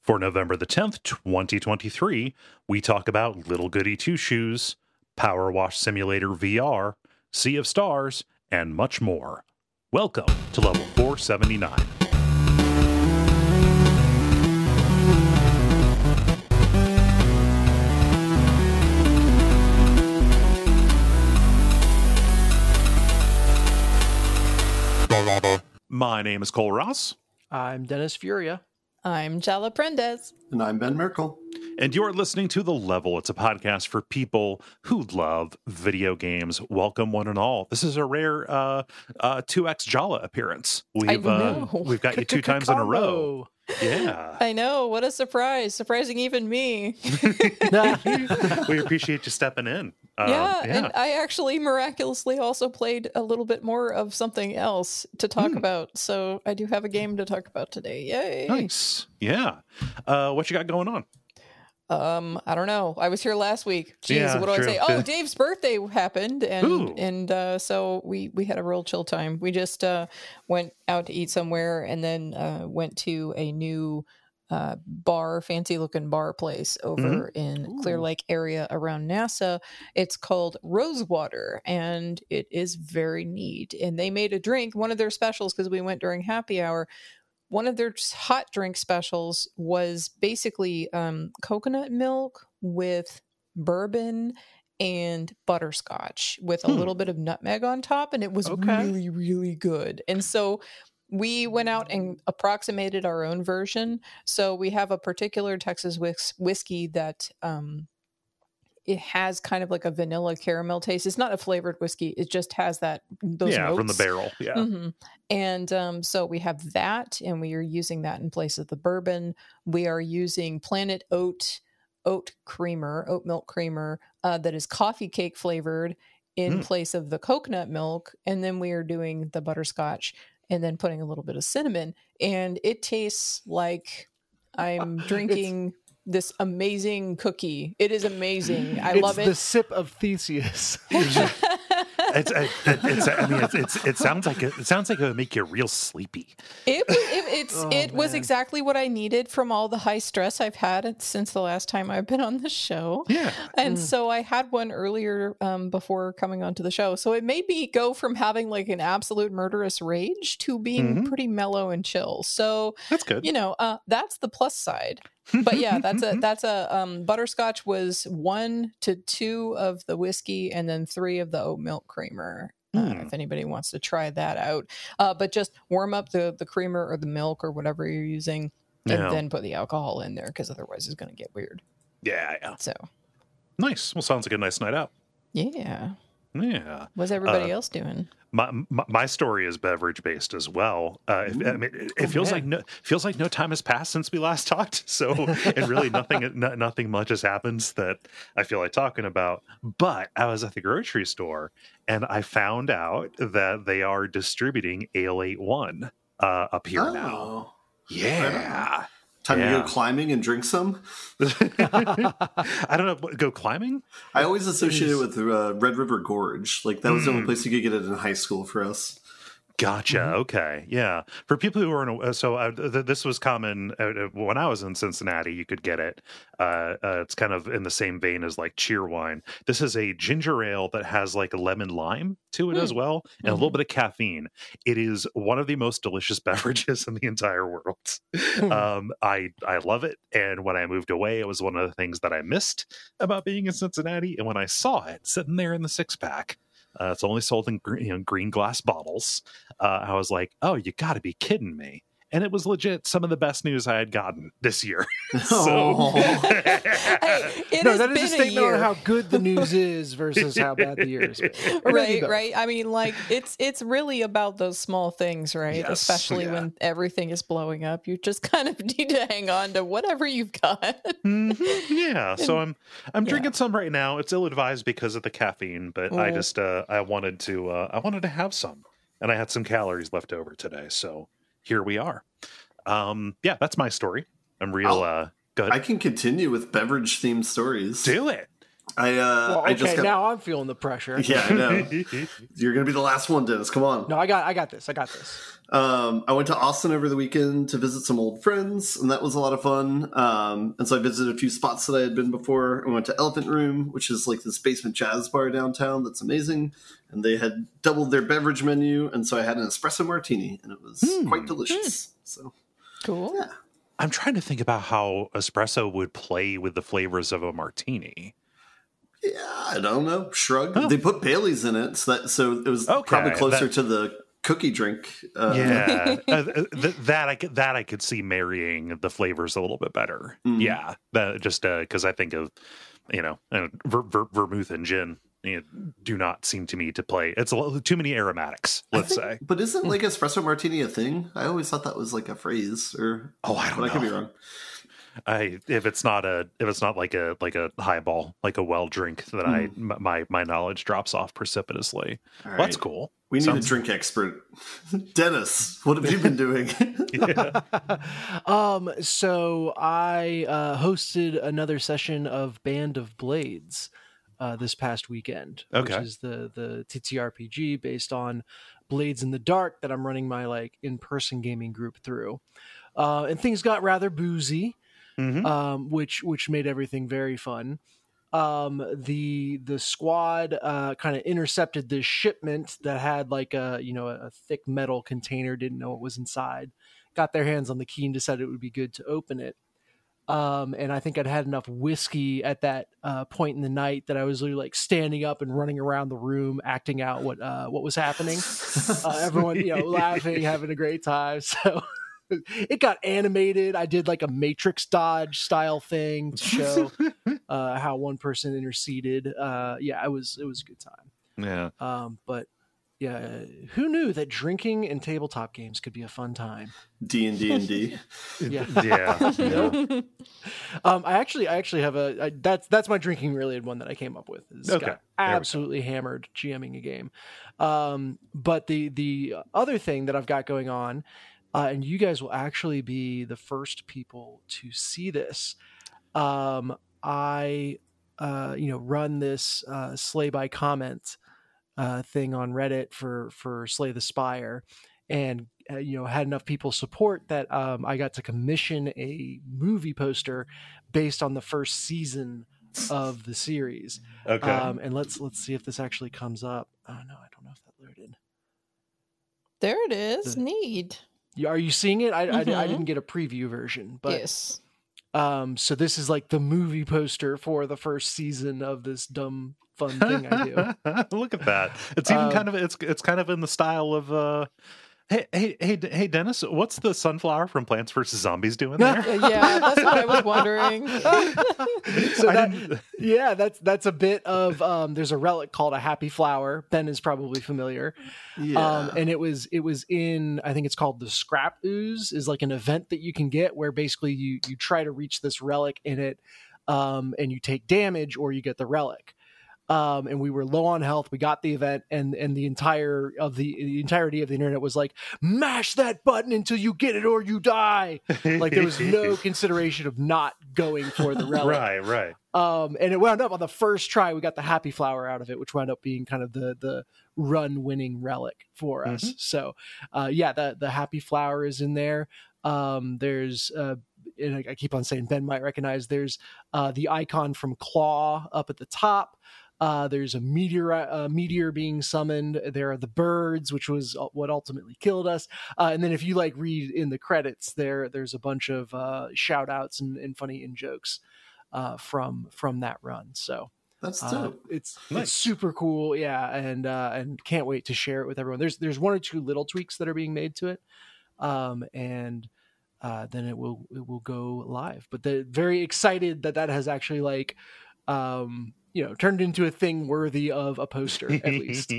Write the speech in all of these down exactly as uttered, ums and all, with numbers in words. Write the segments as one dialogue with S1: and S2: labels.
S1: For November the tenth, twenty twenty-three, we talk about Little Goody Two Shoes, Power Wash Simulator V R, Sea of Stars, and much more. Welcome to Level four seventy-nine. My name is Cole Ross.
S2: I'm Dennis Furia.
S3: I'm Jala Prendez.
S4: And I'm Ben Merkel.
S1: And you're listening to The Level. It's a podcast for people who love video games. Welcome, one and all. This is a rare uh, uh, two X Jala appearance. We've, uh, we've got you two times in a row. Yeah.
S3: I know. What a surprise. Surprising even me.
S1: We appreciate you stepping in. Uh,
S3: yeah,
S1: yeah,
S3: and I actually miraculously also played a little bit more of something else to talk
S1: Hmm.
S3: about. So I do have a game to talk about today. Yay.
S1: Nice. Yeah. Uh, what you got going on?
S3: Um, I don't know. I was here last week. Jeez,
S1: Yeah,
S3: what do
S1: true.
S3: I say? Oh, Dave's birthday happened, and
S1: Ooh.
S3: and uh, so we we had a real chill time. We just uh, went out to eat somewhere, and then uh, went to a new uh, bar, fancy looking bar place over in
S4: Ooh.
S3: Clear Lake area around NASA. It's called Rosewater, and it is very neat. And they made a drink, one of their specials, because we went during happy hour. One of their hot drink specials was basically um, coconut milk with bourbon and butterscotch with a
S1: Hmm.
S3: little bit of nutmeg on top. And it was
S2: Okay.
S3: really, really good. And so we went out and approximated our own version. So we have a particular Texas whis- whiskey that um, it has kind of like a vanilla caramel taste. It's not a flavored whiskey. It just has that those
S1: yeah,
S3: notes.
S1: from the barrel. Yeah.
S3: hmm And um, so we have that, and we are using that in place of the bourbon. We are using Planet Oat oat creamer, oat milk creamer uh, that is coffee cake flavored in
S1: Mm.
S3: place of the coconut milk. And then we are doing the butterscotch and then putting a little bit of cinnamon. And it tastes like I'm drinking this amazing cookie. It is amazing. I
S2: it's
S3: love
S2: the
S3: it.
S2: sip of Theseus.
S1: It's, it, it's, I mean, it's, it's, it sounds like it, it sounds like it would make you real sleepy.
S3: It was it, it's
S2: Oh,
S3: it was
S2: man.
S3: exactly what I needed from all the high stress I've had since the last time I've been on the show.
S1: Yeah.
S3: And
S2: Mm.
S3: so I had one earlier um, before coming onto the show. So it made me go from having like an absolute murderous rage to being
S1: Mhm.
S3: pretty mellow and chill. So,
S1: That's good.
S3: you know, uh, that's the plus side. But yeah, that's a that's a um, butterscotch was one to two of the whiskey and then three of the oat milk creamer. Uh,
S1: Hmm.
S3: if anybody wants to try that out, uh, but just warm up the the creamer or the milk or whatever you're using, and
S1: Yeah.
S3: then put the alcohol in there because otherwise it's going to get weird.
S1: Yeah, yeah.
S3: So
S1: Nice. Well, sounds like a nice night out.
S3: yeah,
S1: Yeah.
S3: what's everybody
S1: Uh,
S3: ess doing?
S1: My, my my story is beverage based as well. Uh, if, I mean, it, it
S2: Oh,
S1: feels
S2: man.
S1: like no feels like no time has passed since we last talked. So, and really nothing no, nothing much has happened that I feel like talking about. But I was at the grocery store and I found out that they are distributing Ale eighty-one uh, up here now.
S4: Oh.
S1: Yeah.
S4: Time to
S1: Yeah.
S4: go climbing and drink some.
S1: I don't know. what- Go climbing?
S4: I always associate it with uh, Red River Gorge. Like, that was the only
S1: Mm.
S4: place you could get it in high school for us.
S1: Gotcha.
S2: Mhm.
S1: Okay. Yeah. For people who are in, a, so uh, th- this was common uh, uh, when I was in Cincinnati. You could get it. Uh, uh, it's kind of in the same vein as like cheer wine. This is a ginger ale that has like a lemon lime to it
S3: Hmm.
S1: as well, and a little bit of caffeine. It is one of the most delicious beverages in the entire world. um, I I love it. And when I moved away, it was one of the things that I missed about being in Cincinnati. And when I saw it sitting there in the six pack. Uh, it's only sold in green, you know, green glass bottles. Uh, I was like, "Oh, you got to be kidding me!" And it was legit some of the best news I had gotten this year. so,
S4: Oh.
S3: Hey, it
S2: no,
S3: has
S2: that is
S3: been
S2: a statement
S3: year.
S2: on how good the news is versus how bad the year is. Or maybe
S3: right
S2: both.
S3: right I mean, like it's it's really about those small things, right?
S1: Yes,
S3: Especially
S1: yeah.
S3: when everything is blowing up, you just kind of need to hang on to whatever you've got.
S1: Mhm. yeah. So I'm I'm
S3: Yeah.
S1: drinking some right now. It's ill advised because of the caffeine, but I
S3: Mm.
S1: just uh, I wanted to uh, I wanted to have some, and I had some calories left over today. So here we are. Um, yeah, that's my story. I'm real.
S4: I'll-
S1: Uh, good.
S4: I can continue with beverage themed stories.
S1: Do it.
S4: I uh,
S2: Well, okay,
S4: I just got.
S2: now I'm feeling the pressure.
S4: Yeah, I know. You're gonna be the last one, Dennis. Come on.
S2: No, I got, I got this. I got this.
S4: Um, I went to Austin over the weekend to visit some old friends, and that was a lot of fun. Um, and so I visited a few spots that I had been before. I went to Elephant Room, which is like this basement jazz bar downtown that's amazing. And they had doubled their beverage menu, and so I had an espresso martini, and it was mm. quite delicious. Mm. So
S3: cool.
S4: Yeah.
S1: I'm trying to think about how espresso would play with the flavors of a martini.
S4: Yeah, I don't know. Shrug.
S1: Oh.
S4: They put Bailey's in it, so that so it was
S1: okay,
S4: probably closer
S1: that,
S4: to the cookie drink. Uh,
S1: yeah, uh, th- that I could that I could see marrying the flavors a little bit better. Mm. Yeah, that, just because uh, I think of you know uh, ver- ver- vermouth and gin. You know, do not seem to me to play. It's a little, too many aromatics. Let's
S4: think,
S1: say.
S4: But isn't like espresso martini a thing? I always thought that was like a phrase. Or
S1: oh, I don't know.
S4: I could be wrong.
S1: I if it's not a if it's not like a like a highball like a well drink then mm. I my my knowledge drops off precipitously. Well, right. That's cool.
S4: We need
S1: Sounds...
S4: a drink expert. Dennis, what have you been doing?
S2: um so I uh hosted another session of Band of Blades uh this past weekend,
S1: okay.
S2: which is the the T T R P G based on Blades in the Dark that I'm running my like in-person gaming group through. Uh and things got rather boozy. Mm-hmm. Um, which which made everything very fun. Um, the the squad uh, kind of intercepted this shipment that had like a you know a thick metal container. Didn't know what was inside. Got their hands on the key and decided it would be good to open it. Um, and I think I'd had enough whiskey at that uh, point in the night that I was literally like standing up and running around the room, acting out what uh, what was happening. uh, everyone you know laughing, having a great time. So. It got animated. I did like a Matrix dodge style thing to show uh, how one person interceded. Uh, yeah, it was it was a good time.
S1: Yeah.
S2: Um, but yeah, who knew that drinking and tabletop games could be a fun time?
S4: D and D and D.
S2: Yeah.
S1: Yeah. yeah.
S2: um, I actually I actually have a I, that's that's my drinking related one that I came up with. It's
S1: okay.
S2: got absolutely hammered GMing a game. Um, but the the other thing that I've got going on. Uh, and you guys will actually be the first people to see this. Um, I, uh, you know, run this uh, Slay by Comment uh, thing on Reddit for for Slay the Spire, and uh, you know had enough people support that um, I got to commission a movie poster based on the first season of the series.
S1: Okay.
S2: Um, and let's let's see if this actually comes up. Oh no, I don't know if that loaded.
S3: There it is.
S2: The,
S3: Neat.
S2: Are you seeing it? I,
S3: mm-hmm.
S2: I, I didn't get a preview version, but
S3: yes.
S2: Um, so this is like the movie poster for the first season of this dumb fun thing I do.
S1: Look at that! It's even
S2: um,
S1: kind of it's it's kind of in the style of uh, hey hey hey hey Dennis, what's the sunflower from Plants versus Zombies doing there?
S3: Yeah, that's what I was wondering.
S2: so that, yeah, that's that's a bit of um, there's a relic called a happy flower. Ben is probably familiar.
S4: Yeah.
S2: Um, and it was it was in I think it's called the Scrap Ooze is like an event that you can get where basically you you try to reach this relic in it, um, and you take damage or you get the relic. Um, and we were low on health. We got the event, and and the entire of the, the entirety of the internet was like, mash that button until you get it or you die. Like there was no consideration of not going for the relic.
S1: Right, right.
S2: Um, and it wound up on the first try. We got the happy flower out of it, which wound up being kind of the the run winning relic for us. Mm-hmm. So, uh, yeah, the the happy flower is in there. Um, there's uh, and I keep on saying Ben might recognize. There's uh, the icon from Claw up at the top. Uh, there's a meteor, uh, meteor being summoned. There are the birds, which was what ultimately killed us. Uh, and then if you like read in the credits, there there's a bunch of uh, shout outs and, and funny in jokes uh, from from that run. So
S4: that's
S2: uh,
S4: dope.
S2: It's
S1: nice.
S2: It's super cool, yeah, and uh, and can't wait to share it with everyone. There's there's one or two little tweaks that are being made to it, um, and uh, then it will it will go live. But they're very excited that that has actually like. Um, you know, turned into a thing worthy of a poster, at least.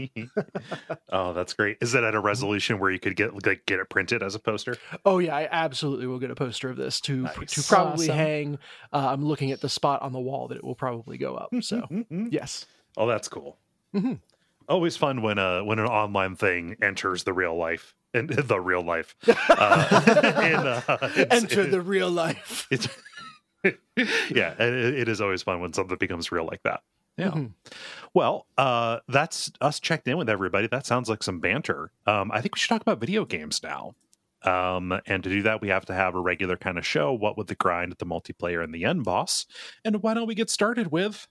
S1: Oh, that's great. Is that at a resolution where you could get like get it printed as a poster?
S2: Oh yeah, I absolutely will get a poster of this to
S1: nice.
S2: to probably
S3: Awesome.
S2: hang. Uh, I'm looking at the spot on the wall that it will probably go up. So yes.
S1: Oh, that's cool.
S2: Mm-hmm.
S1: Always fun when uh when an online thing enters the real life and the real life. Uh, and, uh,
S2: Enter the real life.
S1: It's, yeah, it, it is always fun when something becomes real like that. Yeah. Mm-hmm. Well, uh, that's us checked in with everybody. That sounds like some banter. Um, I think we should talk about video games now. Um, and to do that, we have to have a regular kind of show. What would the grind, the multiplayer, and the end boss? And why don't we get started with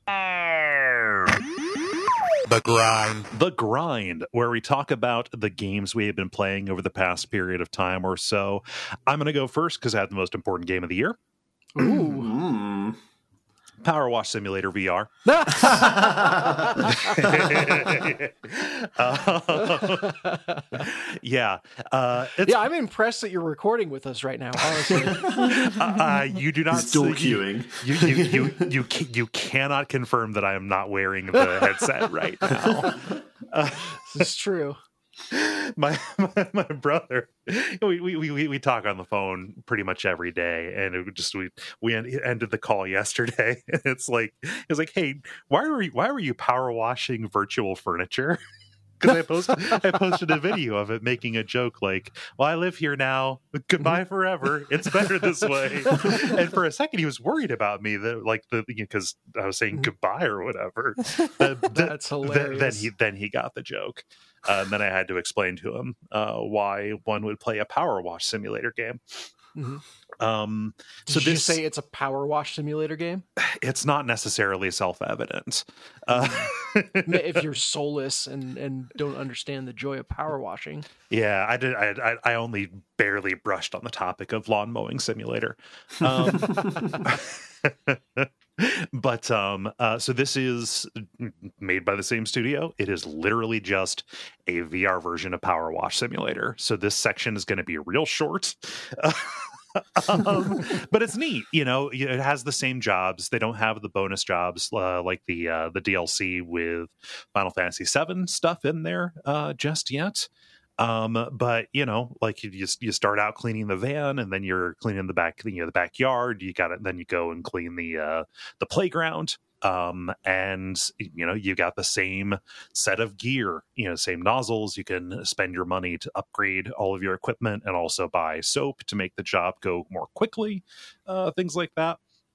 S5: The Grind.
S1: The Grind, where we talk about the games we have been playing over the past period of time or so. I'm going to go first because I have the most important game of the year.
S4: Ooh.
S1: Power Wash Simulator V R.
S2: uh,
S1: yeah. Uh,
S2: yeah, I'm impressed that you're recording with us right now, honestly.
S1: uh, you do not...
S4: Still
S1: you,
S4: queuing.
S1: You, you, you, you, you, you cannot confirm that I am not wearing the headset right now. Uh,
S2: this is true.
S1: My, my my brother, we, we we we talk on the phone pretty much every day, and it just we we ended the call yesterday, and it's like it's like, hey, why were you why were you power washing virtual furniture? Because I posted I posted a video of it making a joke like, well, I live here now, goodbye forever, it's better this way. And for a second he was worried about me, that like the because I was saying goodbye or whatever.
S2: That's hilarious.
S1: Then he then he got the joke. Uh, and then I had to explain to him uh, why one would play a power wash simulator game.
S2: Mm-hmm.
S1: Um,
S2: Did
S1: so
S2: you
S1: this,
S2: say it's a power wash simulator game?
S1: It's not necessarily self-evident. Uh,
S2: if you're soulless and, and don't understand the joy of power washing.
S1: Yeah, I did. I, I only barely brushed on the topic of lawn mowing simulator. Um, But um, uh, so this is made by the same studio. It is literally just a V R version of Power Wash Simulator. So this section is going to be real short. um, but it's neat, you know. It has the same jobs. They don't have the bonus jobs uh, like the uh, the D L C with Final Fantasy seven stuff in there uh, just yet. Um, but you know, like you just you start out cleaning the van, and then you're cleaning the back, you know, the backyard. You got it. Then you go and clean the uh, the playground. Um, and you know, you got the same set of gear, you know, same nozzles. You can spend your money to upgrade all of your equipment, and also buy soap to make the job go more quickly. Uh, things like that.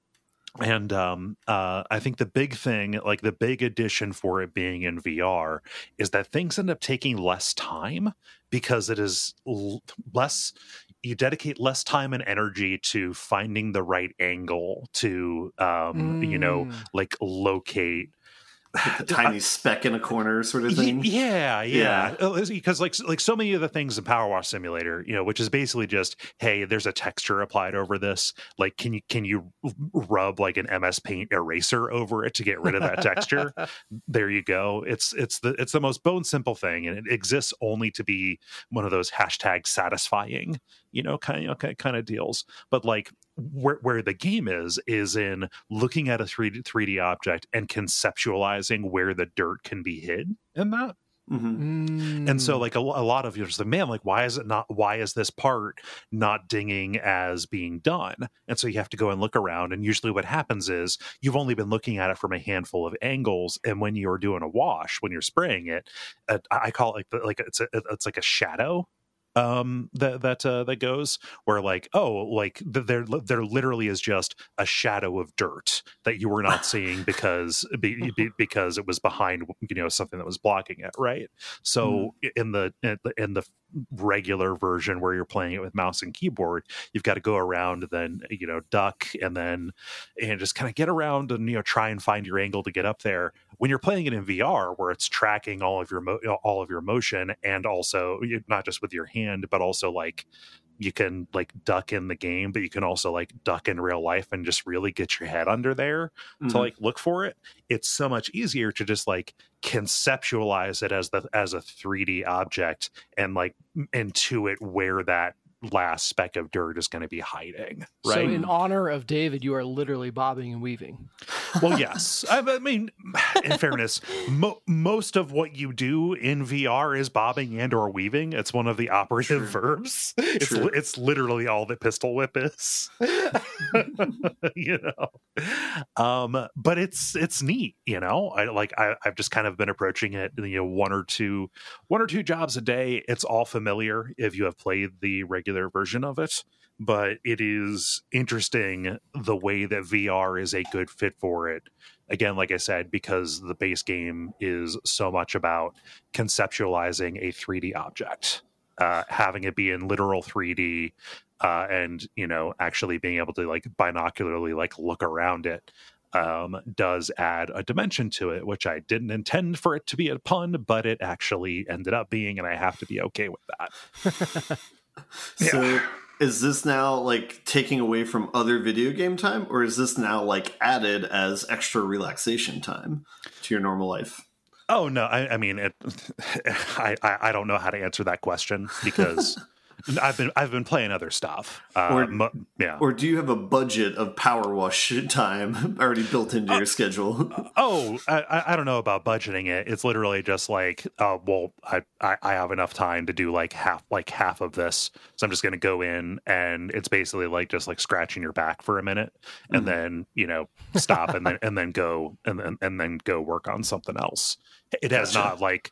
S1: And um, uh, I think the big thing, like the big addition for it being in V R, is that things end up taking less time because it is l- less, you dedicate less time and energy to finding the right angle to, um, mm. you know, like locate.
S4: Like the tiny speck in a corner sort of thing.
S1: Yeah, yeah. Because yeah. like like so many of the things in Power Wash Simulator, you know, which is basically just, hey, there's a texture applied over this. Like, can you can you rub like an M S Paint eraser over it to get rid of that texture? There you go. It's it's the it's the most bone simple thing, and it exists only to be one of those hashtag satisfying, you know, kind of kind of deals. But like where where the game is is in looking at a three D, three D object and conceptualizing where the dirt can be hid in that.
S4: Mm-hmm.
S2: Mm.
S1: And so like a, a lot of you are just like, man, like why is it not why is this part not dinging as being done? And so you have to go and look around, and usually what happens is you've only been looking at it from a handful of angles, and when you're doing a wash, when you're spraying it, uh, I call it like the, like it's a, it's like a shadow um that that uh, that goes where like, oh, like there there literally is just a shadow of dirt that you were not seeing because be, be, because it was behind, you know, something that was blocking it, right? So mm. in the in the regular version where you're playing it with mouse and keyboard, you've got to go around and then, you know, duck and then and just kind of get around and, you know, try and find your angle to get up there. When you're playing it in V R, where it's tracking all of your mo- all of your motion, and also not just with your hand, but also like you can like duck in the game, but you can also like duck in real life and just really get your head under there mm-hmm. to like look for it. It's so much easier to just like conceptualize it as the as a three D object and like intuit where that last speck of dirt is going to be hiding, right?
S2: So in honor of David, you are literally bobbing and weaving.
S1: Well, yes. I, I mean, in fairness, mo- most of what you do in V R is bobbing and or weaving. It's one of the operative True. verbs. It's True. it's literally all that Pistol Whip is. You know, um, but it's it's neat. You know, I like I, I've just kind of been approaching it. You know, one or two one or two jobs a day. It's all familiar if you have played the regular version of it. but it is interesting the way that V R is a good fit for it. Again, like I said, because the base game is so much about conceptualizing a three D object, uh, having it be in literal three D, uh, and, you know, actually being able to like binocularly like look around it, um, does add a dimension to it, which I didn't intend for it to be a pun, but it actually ended up being, and I have to be okay with that.
S4: So
S1: Yeah.
S4: is this now like taking away from other video game time, or is this now like added as extra relaxation time to your normal life?
S1: Oh no, I, I mean, it, I, I I don't know how to answer that question because I've been I've been playing other stuff. Uh,
S4: Or-
S1: mo- yeah.
S4: Or do you have a budget of power wash time already built into your schedule?
S1: Oh, I, I don't know about budgeting it. It's literally just like, uh, well, I, I, I have enough time to do like half like half of this, so I'm just going to go in, and it's basically like just like scratching your back for a minute, and
S4: Mhm.
S1: then you know stop, and then and then go and then and then go work on something else. It has
S4: Gotcha.
S1: not like.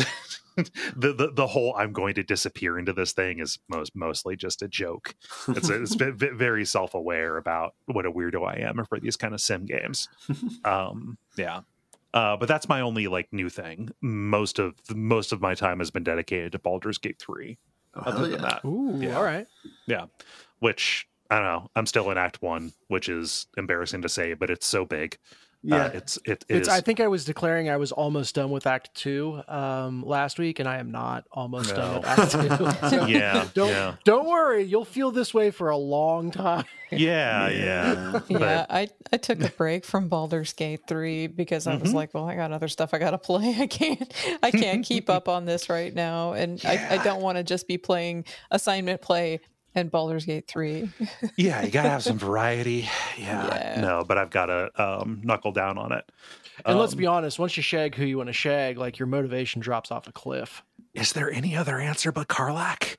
S1: the, the the whole I'm going to disappear into this thing is most mostly just a joke. It's it's been very self aware about what a weirdo I am for these kind of sim games. Um, yeah, uh, but that's my only like new thing. Most of most of my time has been dedicated to Baldur's Gate three.
S4: Oh,
S1: Other
S4: hell
S1: than
S4: yeah.
S1: that,
S2: Ooh,
S1: Yeah.
S2: all right.
S1: yeah, which I don't know. I'm still in Act One, which is embarrassing to say, but it's so big.
S4: Yeah.
S1: Uh, it's it, it
S2: It's.
S1: is.
S2: I think I was declaring I was almost done with Act Two um, last week, and I am not almost done
S1: No.
S2: with Act Two. So
S1: Yeah,
S2: don't
S1: yeah.
S2: don't worry, you'll feel this way for a long time.
S1: yeah, yeah.
S3: Yeah,
S1: But-
S3: I, I took a break from Baldur's Gate three because I was
S1: Mhm.
S3: like, well, I got other stuff I got to play. I can't I can't keep up on this right now, and I, I don't want to just be playing assignment play and Baldur's Gate three.
S1: Yeah, you gotta have some variety. Yeah,
S3: Yeah.
S1: no, but I've got to um, knuckle down on it.
S2: And let's
S1: Um,
S2: be honest, once you shag who you want to shag, like your motivation drops off a cliff.
S1: Is there any other answer but Karlak?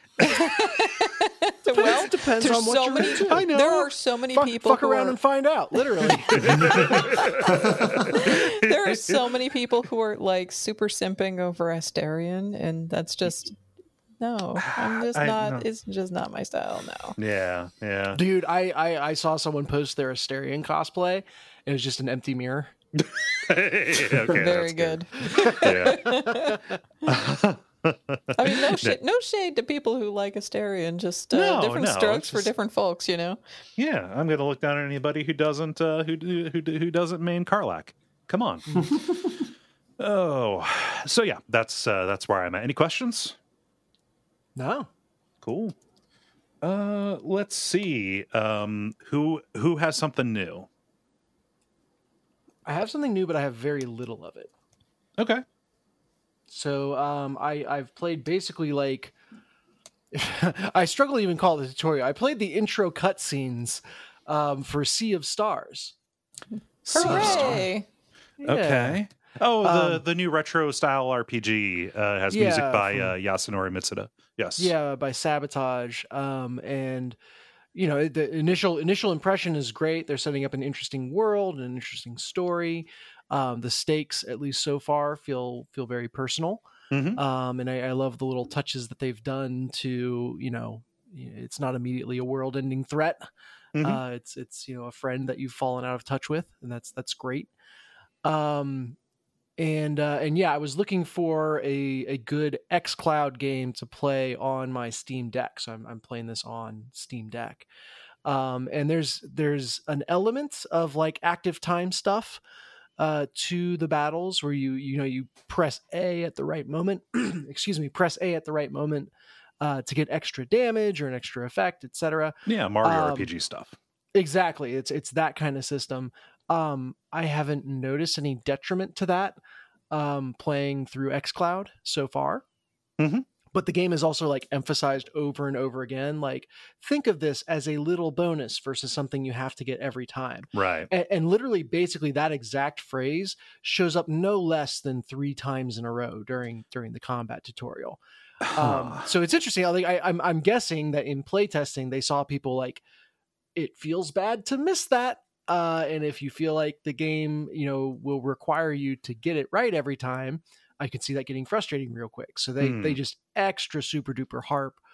S3: Well,
S2: depends
S3: there's
S2: on what
S3: so
S2: you're
S3: many.
S2: into. I know.
S3: There are so many
S2: Fuck,
S3: people.
S2: fuck
S3: who
S2: around
S3: are,
S2: and find out. Literally.
S3: there are so many people who are like super simping over Asterion, and that's just no. I'm just
S1: I
S3: not.
S1: know.
S3: It's just not my style. No.
S1: Yeah, yeah.
S2: Dude, I, I I saw someone post their Asterion cosplay. It was just an empty mirror.
S1: Okay,
S3: Very
S1: that's
S3: good.
S1: Yeah.
S3: I mean, no shade, no shade to people who like Asterion. Just uh,
S1: No,
S3: different
S1: no,
S3: strokes
S1: it's
S3: for
S1: just-
S3: different folks, you know.
S1: Yeah, I'm gonna look down at anybody who doesn't uh, who who who doesn't main Karlak. Come on. Oh, so yeah, that's uh, that's where I'm at. Any questions?
S2: No.
S1: Cool. Uh, let's see. Um, who who has something new?
S2: I have something new, but I have very little of it.
S1: Okay.
S2: So um, I I've played basically like I struggle to even call it a tutorial. I played the intro cutscenes um, for Sea of Stars.
S3: Hooray!
S2: Yeah.
S1: Okay. Oh, the
S2: Um,
S1: the new retro style R P G uh, has music
S2: Yeah,
S1: by
S2: from-
S1: uh, Yasunori Mitsuda. Yes.
S2: Yeah, by Sabotage. Um, and you know, the initial initial impression is great. They're setting up an interesting world, an interesting story. Um, the stakes, at least so far, feel feel very personal.
S1: Mhm.
S2: Um, and I, I love the little touches that they've done to, you know, it's not immediately a world-ending threat.
S1: Mhm.
S2: Uh, it's it's you know a friend that you've fallen out of touch with, and that's that's great. Um, and uh, and yeah, I was looking for a a good xCloud game to play on my Steam Deck, so I'm I'm playing this on Steam Deck. Um, and there's there's an element of like active time stuff uh, to the battles where you you know you press A at the right moment. excuse me, press A at the right moment uh, to get extra damage or an extra effect, et cetera.
S1: Yeah, Mario
S2: Um,
S1: R P G stuff.
S2: Exactly. It's it's that kind of system. Um, I haven't noticed any detriment to that um, playing through xCloud so far.
S1: Mhm.
S2: But the game is also like emphasized over and over again. Like, think of this as a little bonus versus something you have to get every time.
S1: Right.
S2: And, and literally, basically, that exact phrase shows up no less than three times in a row during during the combat tutorial. Um, so it's interesting. I, think I, I'm I'm guessing that in playtesting they saw people like, it feels bad to miss that. Uh, and if you feel like the game, you know, will require you to get it right every time, I could see that getting frustrating real quick. So they
S1: Hmm.
S2: they just extra super duper harp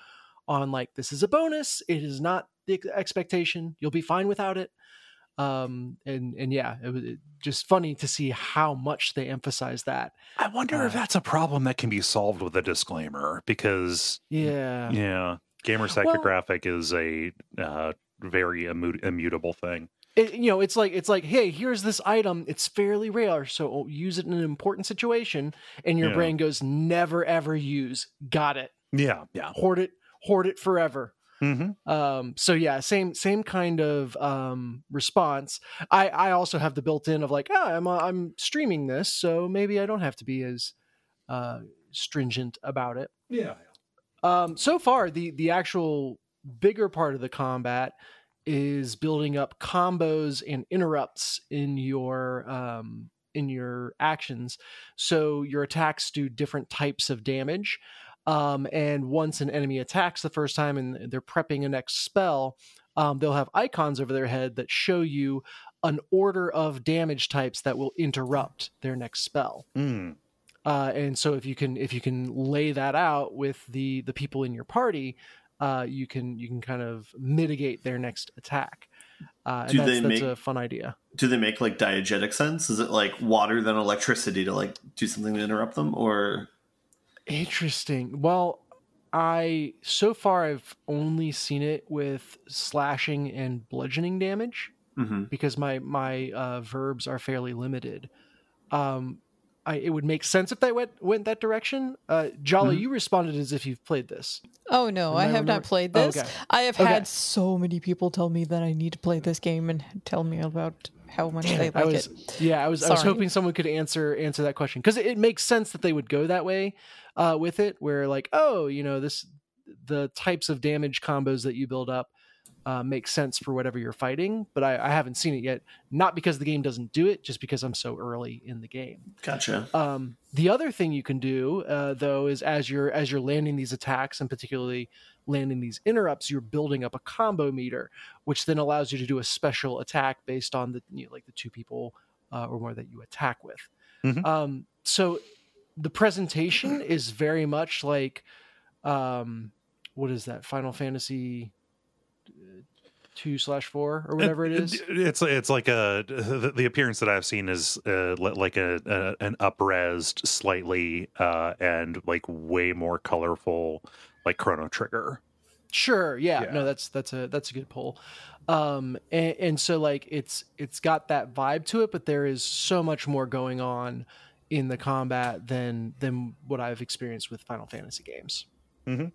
S2: on like, this is a bonus. It is not the expectation. You'll be fine without it. Um, and, and yeah, it was just funny to see how much they emphasize that.
S1: I wonder uh, if that's a problem that can be solved with a disclaimer, because
S2: yeah,
S1: yeah, gamer psychographic well, is a uh, very immu- immutable thing.
S2: It, you know, it's like it's like, hey, here's this item. It's fairly rare, so use it in an important situation. And your yeah. brain goes, never ever use. Got it.
S1: Yeah, yeah.
S2: Hoard it, hoard it forever.
S1: Mm-hmm.
S2: Um, so yeah, same same kind of um, response. I, I also have the built-in of like, oh, I'm uh, I'm streaming this, so maybe I don't have to be as uh, stringent about it.
S1: Yeah.
S2: Um, so far, the the actual bigger part of the combat is building up combos and interrupts in your um, in your actions. So your attacks do different types of damage. Um, and once an enemy attacks the first time and they're prepping a next spell, um, they'll have icons over their head that show you an order of damage types that will interrupt their next spell.
S1: Mm.
S2: Uh, and so if you can if you can lay that out with the the people in your party, uh, you can you can kind of mitigate their next attack. Uh, and
S4: do
S2: that's,
S4: they
S2: that's
S4: make,
S2: a fun idea.
S4: Do they make like diegetic sense? Is it like water then electricity to like do something to interrupt them, or?
S2: Interesting. Well, I so far I've only seen it with slashing and bludgeoning damage
S4: mm-hmm.
S2: because my my uh, verbs are fairly limited. Um, I, it would make sense if they went went that direction. Uh, Jolly, mm-hmm. you responded as if you've played this.
S3: Oh no, I, I have remember? not played this. Oh, okay. I have
S2: okay.
S3: had so many people tell me that I need to play this game and tell me about how much they like
S2: I was,
S3: it.
S2: Yeah, I was Sorry. I was hoping someone could answer answer that question, because it, it makes sense that they would go that way uh, with it, where like, oh, you know, this the types of damage combos that you build up uh, make sense for whatever you're fighting. But I, I haven't seen it yet, not because the game doesn't do it, just because I'm so early in the game.
S4: Gotcha.
S2: Um, the other thing you can do uh, though is as you're as you're landing these attacks, and particularly landing these interrupts, you're building up a combo meter, which then allows you to do a special attack based on the you know, like the two people uh, or more that you attack with.
S1: Mm-hmm.
S2: Um, so the presentation is very much like um, what is that? Final Fantasy two slash four or whatever it is.
S1: It's it's like a the, the appearance that I've seen is uh, like a, a an up-resed slightly uh, and like way more colorful, like Chrono Trigger.
S2: Sure, yeah.
S1: yeah.
S2: No, that's that's a that's a good pull. Um, and, and so like it's it's got that vibe to it, but there is so much more going on in the combat than than what I've experienced with Final Fantasy games.
S1: Mm-hmm.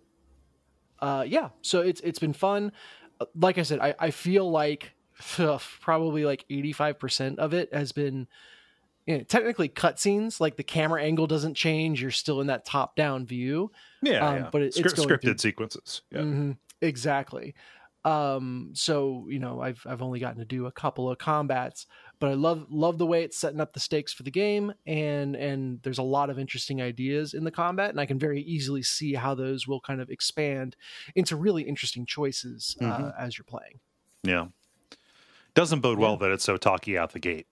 S2: Uh, yeah, so it's it's been fun. Like I said, I, I feel like ugh, probably like eighty-five percent of it has been you know, technically cutscenes. Like the camera angle doesn't change; you're still in that top-down view.
S1: Yeah,
S2: um,
S1: yeah.
S2: but it,
S1: Scri-
S2: it's going
S1: scripted
S2: through...
S1: sequences. Yeah,
S2: mm-hmm, exactly. Um, so you know, I've I've only gotten to do a couple of combats, but I love love the way it's setting up the stakes for the game, and and there's a lot of interesting ideas in the combat, and I can very easily see how those will kind of expand into really interesting choices uh,
S1: mm-hmm.
S2: as you're playing.
S1: Yeah, doesn't bode well
S2: yeah.
S1: that it's so talky out the gate.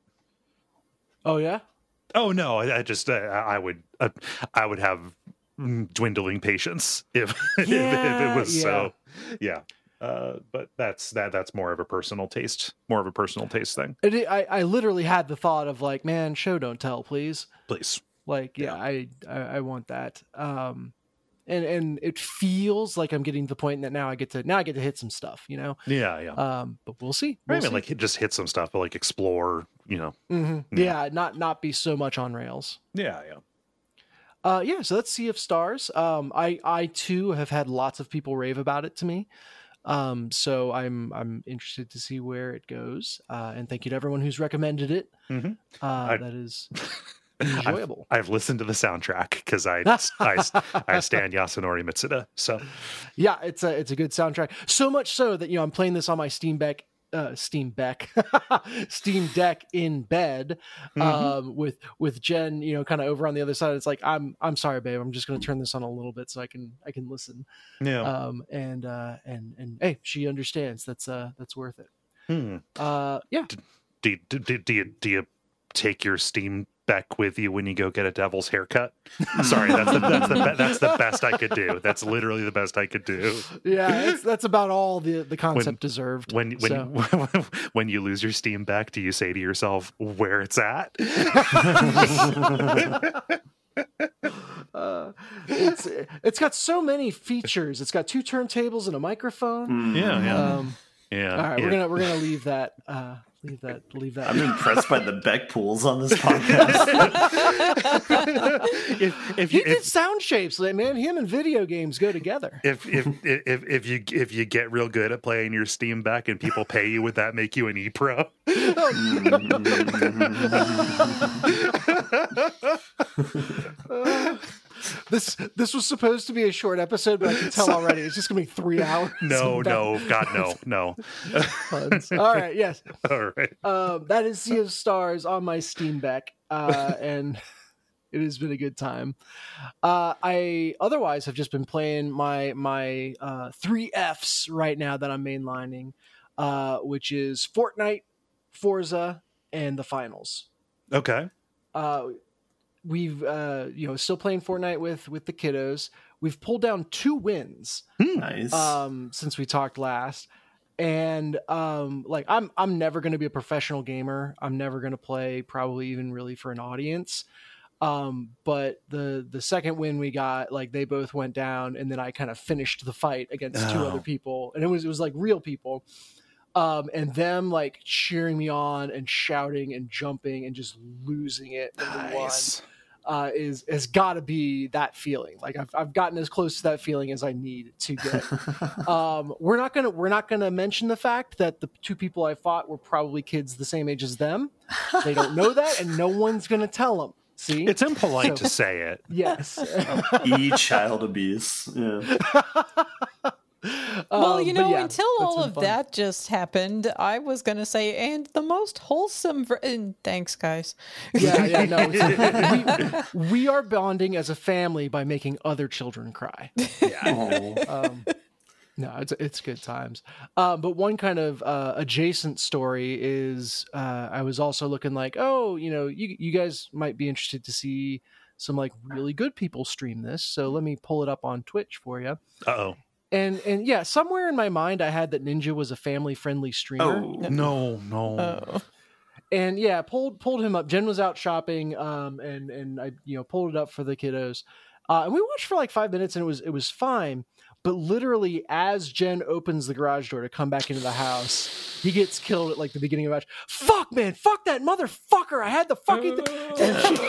S2: Oh yeah.
S1: Oh no, I, I just uh, I would uh, I would have dwindling patience if
S2: yeah,
S1: if, if it was
S2: yeah.
S1: so yeah. Uh, but that's that. That's more of a personal taste, more of a personal taste thing.
S2: It, I, I literally had the thought of like, man, show don't tell, please,
S1: please.
S2: Like, yeah, yeah. I, I I want that. Um, and and it feels like I'm getting to the point that now I get to now I get to hit some stuff, you know.
S1: Yeah, yeah.
S2: Um, but we'll see. We'll
S1: I mean,
S2: see.
S1: like just hit some stuff, but like explore, you know.
S2: Mm-hmm. Yeah. yeah, not not be so much on rails.
S1: Yeah, yeah.
S2: Uh, yeah. So that's Sea of Stars. Um, I I too have had lots of people rave about it to me. Um, so I'm I'm interested to see where it goes. Uh, and thank you to everyone who's recommended it.
S1: Mm-hmm.
S2: Uh,
S1: I,
S2: that is enjoyable.
S1: I've, I've listened to the soundtrack because I, I I stand Yasunori Mitsuda. So
S2: yeah, it's a it's a good soundtrack. So much so that you know I'm playing this on my Steam Deck. Uh, Steam Deck, Steam Deck in bed, um,
S1: mm-hmm.
S2: with with Jen, you know, kind of over on the other side. It's like I'm I'm sorry, babe. I'm just going to turn this on a little bit so I can I can listen.
S1: Yeah.
S2: Um. And uh. And and hey, she understands. That's uh. That's worth it.
S1: Hmm.
S2: Uh. Yeah.
S1: Do do do, do you do you take your Steam Beck with you when you go get a devil's haircut. Sorry, that's the that's the be- that's the best I could do. That's literally the best I could do.
S2: Yeah, that's, that's about all the the concept
S1: When-
S2: deserved.
S1: When when
S2: so.
S1: when you lose your Steam back, do you say to yourself where it's at?
S2: uh, it's it's got so many features. It's got two turntables and a microphone.
S1: Yeah, yeah,
S2: Um,
S1: yeah.
S2: all right,
S1: yeah.
S2: we're gonna we're gonna leave that. Uh, leave that. Leave that.
S4: I'm impressed by the Beck pools on this podcast.
S1: if, if
S2: he
S1: you
S2: did
S1: if,
S2: sound shapes. Like, man, him and video games go together.
S1: if if if if you if you get real good at playing your Steam back and people pay you, would that make you an e-pro?
S2: Uh, this this was supposed to be a short episode, but I can tell already it's just gonna be three hours.
S1: No,
S2: of
S1: no, God, no, no.
S2: puns. All right, yes.
S1: All right.
S2: Um, that is Sea of Stars on my Steam Deck, uh, and it has been a good time. Uh, I otherwise have just been playing my my uh, three Fs right now that I'm mainlining, uh, which is Fortnite, Forza, and the finals.
S1: Okay.
S2: Uh, we've uh, you know still playing Fortnite with with the kiddos. We've pulled down two wins
S4: Nice.
S2: um, since we talked last. And um, like I'm I'm never going to be a professional gamer. I'm never going to play probably even really for an audience. Um, but the the second win we got, like they both went down, and then I kind of finished the fight against two
S1: Oh.
S2: other people, and it was it was like real people. Um, and them like cheering me on and shouting and jumping and just losing it when we won,
S1: Nice.
S2: uh, is has got to be that feeling. Like I've I've gotten as close to that feeling as I need to get. um, we're not gonna we're not gonna mention the fact that the two people I fought were probably kids the same age as them. They don't know that, and no one's gonna tell them. See,
S1: It's impolite
S2: So-
S1: to say it.
S2: yes.
S4: E child abuse. Yeah.
S3: Well,
S2: Um,
S3: you
S2: but
S3: know,
S2: yeah,
S3: until
S2: that's
S3: all
S2: been
S3: of
S2: fun.
S3: that just happened, I was going to say, and the most wholesome. Ver- and thanks, guys.
S2: Yeah, yeah, no. It's, we, we are bonding as a family by making other children cry.
S4: Oh.
S2: Um, no, it's it's good times. Um, but one kind of uh, adjacent story is uh, I was also looking like, oh, you know, you you guys might be interested to see some like really good people stream this. So let me pull it up on Twitch for you.
S1: Uh-oh.
S2: And and yeah, somewhere in my mind I had that Ninja was a family friendly streamer.
S4: Oh.
S1: No, no.
S3: Oh.
S2: And yeah, pulled pulled him up. Jen was out shopping, um, and and I you know pulled it up for the kiddos, uh, and we watched for like five minutes, and it was it was fine. But literally, as Jen opens the garage door to come back into the house, he gets killed at like the beginning of the match. Fuck, man, fuck that motherfucker! I had the fucking. Th-. And she,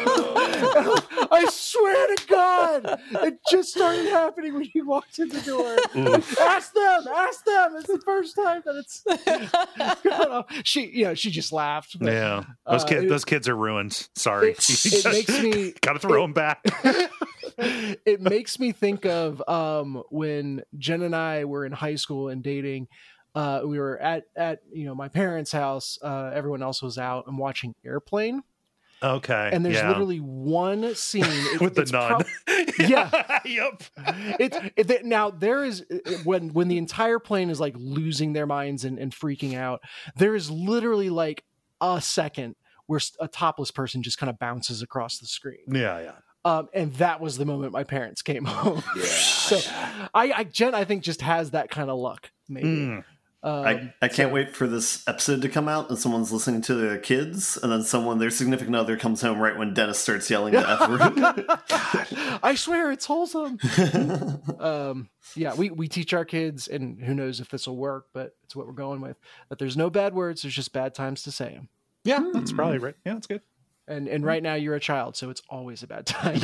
S2: I swear to God, it just started happening when he walked in the door. Ask them, ask them. It's the first time that it's. she, yeah, she just laughed. But,
S1: Yeah. Those
S2: uh,
S1: kids
S2: it-
S1: those kids are ruined. Sorry.
S2: It, it makes me
S1: Gotta throw them back.
S2: it makes me think of um, when Jen and I were in high school and dating. Uh, we were at at you know my parents' house. Uh, everyone else was out and watching Airplane.
S1: Okay.
S2: And there's
S1: yeah.
S2: literally one scene it,
S1: with the
S2: it's
S1: nun.
S2: prob- yeah.
S1: Yep.
S2: It's it, it- now there is when when the entire plane is like losing their minds and, and freaking out. There is literally like a second where a topless person just kind of bounces across the screen.
S1: Yeah, yeah.
S2: Um, and that was the moment my parents came home.
S1: Yeah,
S2: so I, I, Jen, I think just has that kind of luck. Maybe.
S1: Mm.
S2: Um,
S4: I, I can't wait for this episode to come out and someone's listening to their kids and then someone, their significant other, comes home right when Dennis starts yelling the F word.
S2: I swear it's wholesome. um, yeah, we, we teach our kids, and who knows if this will work, but it's what we're going with, that there's no bad words. There's just bad times to say them.
S1: Yeah, that's probably right. Yeah, that's good.
S2: And, and right now you're a child, so it's always a bad time.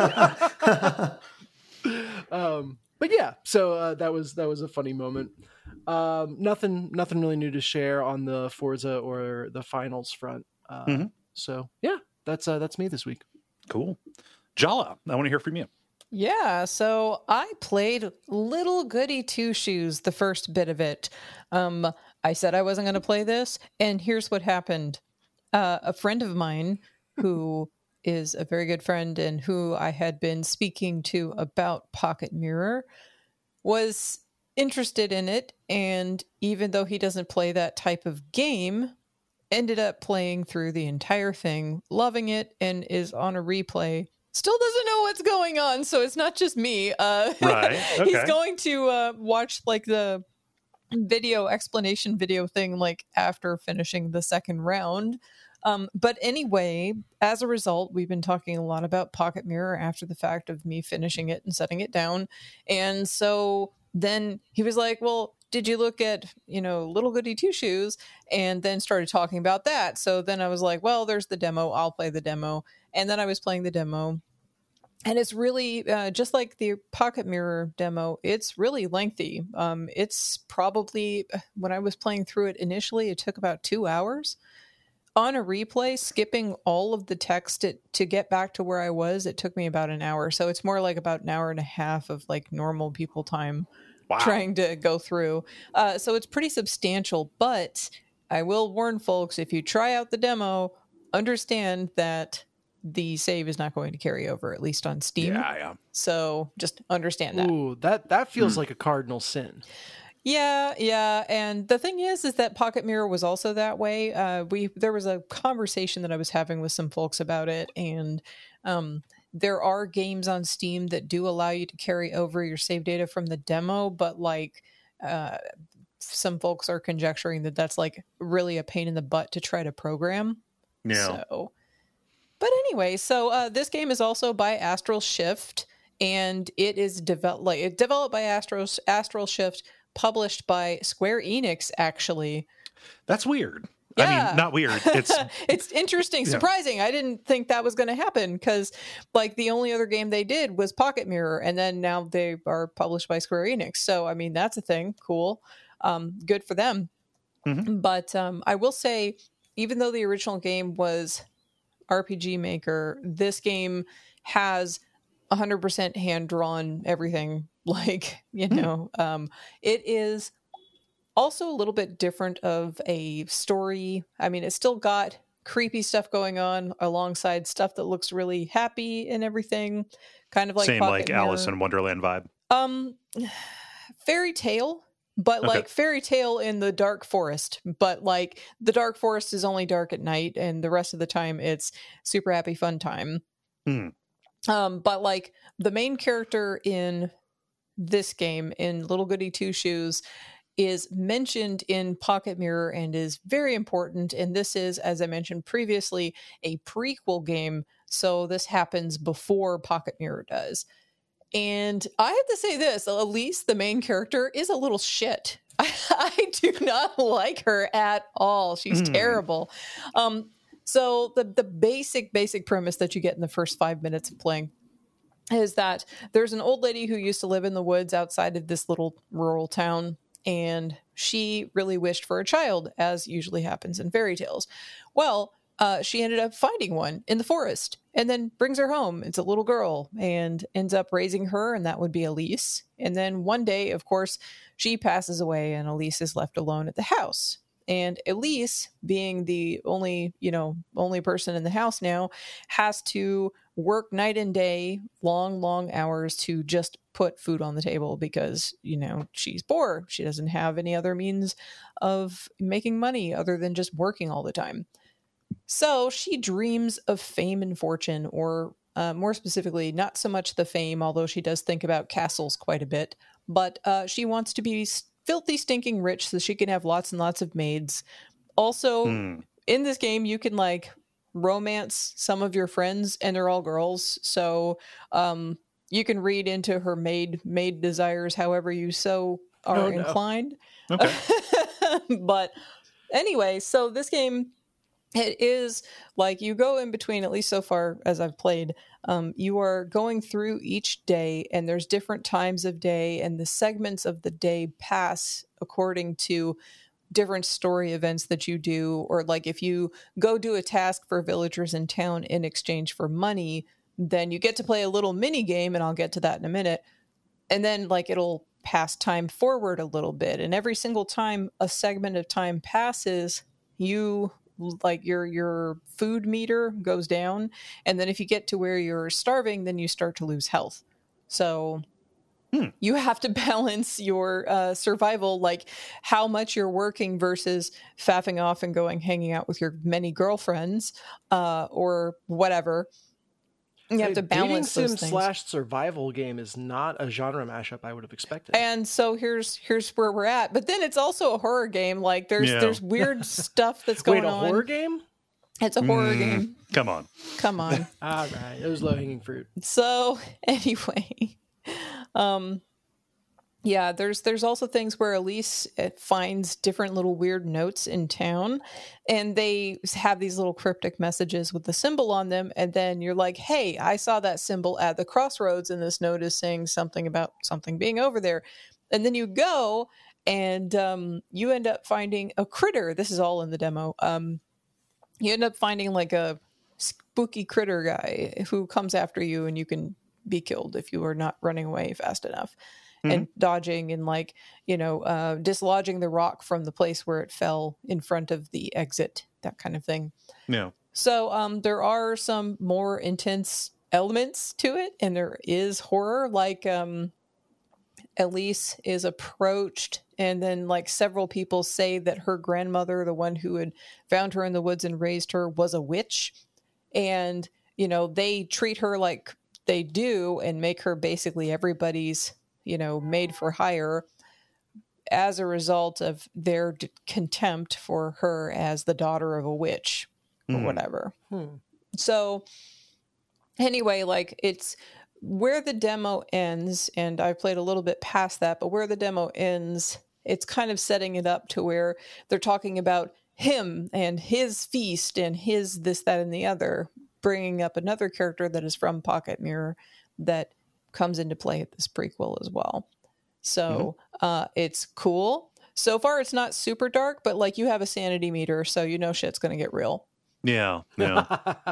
S2: um, but yeah, so uh, that was, that was a funny moment. Um, nothing, nothing really new to share on the Forza or the finals front. Uh,
S1: Mhm.
S2: So yeah, that's, uh, that's me this week.
S1: Cool. Jala, I want to hear from you.
S3: Yeah, so I played Little Goody Two Shoes, the first bit of it. Um, I said I wasn't going to play this, and here's what happened. Uh, a friend of mine who is a very good friend and who I had been speaking to about Pocket Mirror was interested in it, and even though he doesn't play that type of game, ended up playing through the entire thing, loving it, and is on a replay. Still doesn't know what's going on, so it's not just me. Uh,
S1: Right. Okay.
S3: He's going to uh, watch like the video explanation video thing like after finishing the second round. Um, but anyway, as a result, we've been talking a lot about Pocket Mirror after the fact of me finishing it and setting it down. And so then he was like, well, did you look at, you know, Little Goody Two Shoes? And then started talking about that. So then I was like, well, there's the demo. I'll play the demo. And then I was playing the demo. And it's really, uh, just like the Pocket Mirror demo, it's really lengthy. Um, it's probably, when I was playing through it initially, it took about two hours. On a replay, skipping all of the text it, to get back to where I was, it took me about an hour. So it's more like about an hour and a half of like normal people time wow. trying to go through. Uh, so it's pretty substantial. But I will warn folks, if you try out the demo, understand that the save is not going to carry over, at least on Steam.
S2: Yeah, yeah.
S3: So just understand that.
S2: Ooh, that, that feels
S1: hmm.
S2: like a cardinal sin.
S3: Yeah, yeah, and the thing is, is that Pocket Mirror was also that way. Uh, we there was a conversation that I was having with some folks about it, and um, there are games on Steam that do allow you to carry over your save data from the demo, but like uh, some folks are conjecturing that that's like really a pain in the butt to try to program.
S1: Yeah.
S3: So, but anyway, so uh, this game is also by Astral Shift, and it is developed like it developed by Astral Astral Shift. Published by Square Enix, actually.
S1: That's weird.
S3: Yeah.
S1: I mean, not weird. It's
S3: it's interesting, surprising. Yeah. I didn't think that was going to happen because, like, the only other game they did was Pocket Mirror, and then now they are published by Square Enix. So, I mean, that's a thing. Cool. Um, good for them. Mm-hmm. But um, I will say, even though the original game was R P G Maker, this game has one hundred percent hand-drawn everything. Like, you know, um, it is also a little bit different of a story. I mean, it's still got creepy stuff going on alongside stuff that looks really happy and everything. Kind of like
S1: same
S3: Pocket
S1: like
S3: Mirror.
S1: Alice in Wonderland vibe.
S3: Um, fairy tale, but okay. like fairy tale in the dark forest. But like the dark forest is only dark at night, and the rest of the time it's super happy fun time.
S1: Hmm.
S3: Um, but like the main character in this game, in Little Goody Two Shoes, is mentioned in Pocket Mirror and is very important. And this is, as I mentioned previously, a prequel game. So this happens before Pocket Mirror does. And I have to say this, Elise, the main character, is a little shit. I, I do not like her at all. She's mm. terrible. Um, so the, the basic, basic premise that you get in the first five minutes of playing is that there's an old lady who used to live in the woods outside of this little rural town, and she really wished for a child, as usually happens in fairy tales. Well, uh, she ended up finding one in the forest and then brings her home. It's a little girl and ends up raising her, and that would be Elise. And then one day, of course, she passes away and Elise is left alone at the house. And Elise, being the only, you know, only person in the house now, has to work night and day, long, long hours to just put food on the table because, you know, she's poor. She doesn't have any other means of making money other than just working all the time. So she dreams of fame and fortune, or uh, more specifically, not so much the fame, although she does think about castles quite a bit, but uh, she wants to be filthy stinking rich so she can have lots and lots of maids. Also, mm. in this game, you can like romance some of your friends, and they're all girls. So um, you can read into her maid maid desires however you so are oh, inclined.
S1: No. Okay.
S3: But anyway, so this game, it is like you go in between, at least so far as I've played, um, you are going through each day, and there's different times of day, and the segments of the day pass according to different story events that you do. Or like if you go do a task for villagers in town in exchange for money, then you get to play a little mini game, and I'll get to that in a minute. And then like it'll pass time forward a little bit, and every single time a segment of time passes, you like your your food meter goes down, and then if you get to where you're starving, then you start to lose health. So
S1: Hmm.
S3: You have to balance your uh, survival, like how much you're working versus faffing off and going hanging out with your many girlfriends uh, or whatever. You have
S2: Hey,
S3: to balance
S2: dating
S3: those
S2: sim
S3: things.
S2: slash survival game is not a genre mashup I would have expected.
S3: And so here's here's where we're at. But then it's also a horror game. Like there's
S1: Yeah.
S3: there's weird stuff that's going
S2: Wait, a
S3: on.
S2: horror game?
S3: It's a horror
S1: Mm,
S3: game.
S1: Come on.
S3: Come on.
S2: All right, it was low hanging fruit.
S3: So anyway, um, yeah, there's there's also things where Elise uh, finds different little weird notes in town, and they have these little cryptic messages with the symbol on them, and then you're like, hey, I saw that symbol at the crossroads, and this note is saying something about something being over there. And then you go, and um, you end up finding a critter. This is all in the demo. Um, you end up finding like a spooky critter guy who comes after you, and you can be killed if you are not running away fast enough. Mm-hmm. And dodging and like, you know, uh, dislodging the rock from the place where it fell in front of the exit, that kind of thing.
S1: Yeah.
S3: So um, there are some more intense elements to it, and there is horror. Like um, Elise is approached, and then like several people say that her grandmother, the one who had found her in the woods and raised her, was a witch. And, you know, they treat her like they do and make her basically everybody's, you know, made for hire as a result of their d- contempt for her as the daughter of a witch or
S1: Mm.
S3: whatever.
S2: Hmm.
S3: So anyway, like it's where the demo ends, and I played a little bit past that, but where the demo ends, it's kind of setting it up to where they're talking about him and his feast and his this, that, and the other, bringing up another character that is from Pocket Mirror that comes into play at this prequel as well. So mm-hmm. uh, it's cool. So far, it's not super dark, but like you have a sanity meter, so you know shit's going to get real.
S1: Yeah, yeah.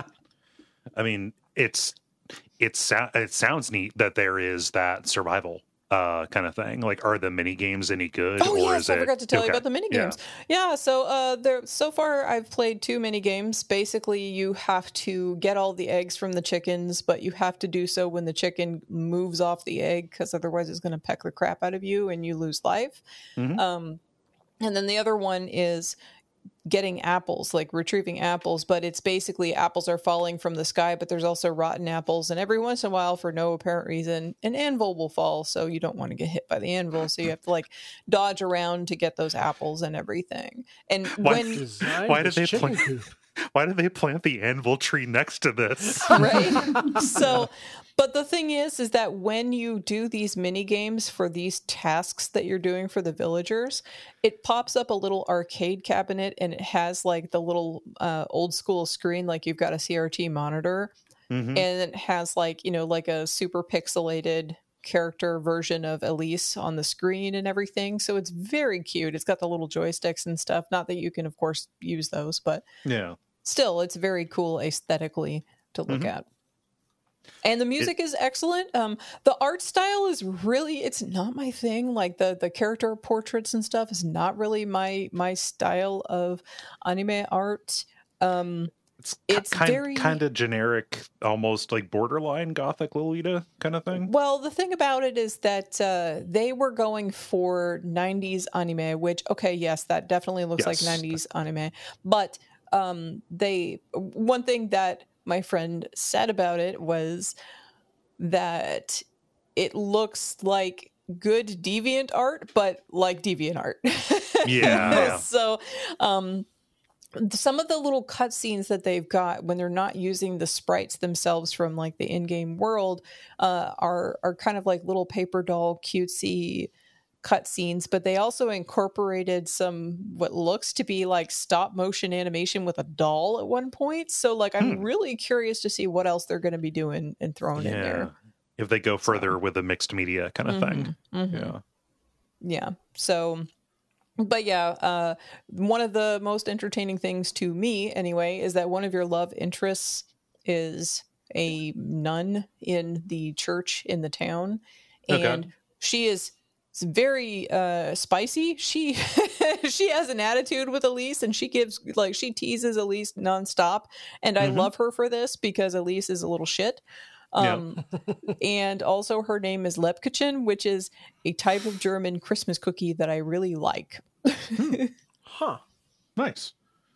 S1: I mean, it's it's it sounds neat that there is that survival uh, kind of thing. Like, are the mini games any good?
S3: Oh
S1: or
S3: yes,
S1: is
S3: I
S1: it...
S3: forgot to tell
S1: okay.
S3: you about the mini games. Yeah, yeah so uh, there. So far, I've played two mini games. Basically, you have to get all the eggs from the chickens, but you have to do so when the chicken moves off the egg, because otherwise, it's going to peck the crap out of you and you lose life.
S1: Mm-hmm.
S3: Um, and then the other one is getting apples, like retrieving apples, but it's basically apples are falling from the sky, but there's also rotten apples, and every once in a while, for no apparent reason, an anvil will fall, so you don't want to get hit by the anvil, so you have to like dodge around to get those apples and everything. And
S1: why,
S3: when
S1: why did they plant why did they plant the anvil tree next to this?
S3: Right. So but the thing is is that when you do these mini games for these tasks that you're doing for the villagers, it pops up a little arcade cabinet, and it has like the little uh, old school screen, like you've got a C R T monitor, mm-hmm. and it has like, you know, like a super pixelated character version of Elise on the screen and everything. So it's very cute. It's got the little joysticks and stuff. Not that you can, of course, use those, but
S1: yeah,
S3: still, it's very cool aesthetically to look mm-hmm. at. And the music it, is excellent. Um, the art style is really, it's not my thing. Like the, the character portraits and stuff is not really my, my style of anime art. Um,
S1: it's
S3: it's
S1: kind,
S3: very
S1: kind of generic, almost like borderline gothic Lolita kind of thing.
S3: Well, the thing about it is that uh, they were going for nineties anime, which, okay, yes, that definitely looks yes. like nineties anime. But um, they, one thing that my friend said about it was that it looks like good deviant art, but like deviant art.
S1: Yeah. yeah.
S3: So, um, some of the little cutscenes that they've got when they're not using the sprites themselves from like the in-game world uh, are are kind of like little paper doll cutesy cutscenes, but they also incorporated some what looks to be like stop motion animation with a doll at one point. So like I'm hmm. really curious to see what else they're going to be doing and throwing
S1: yeah.
S3: in there.
S1: If they go further so. with a mixed media kind of
S3: mm-hmm.
S1: thing.
S3: Mm-hmm.
S1: Yeah.
S3: Yeah. So But yeah, uh, one of the most entertaining things to me, anyway, is that one of your love interests is a nun in the church in the town, and okay. she is very uh, spicy. She she has an attitude with Elise, and she gives like she teases Elise nonstop, and I mm-hmm. love her for this because Elise is a little shit. Um, and also her name is Lebkuchen, which is a type of German Christmas cookie that I really like.
S2: Huh.
S1: Nice.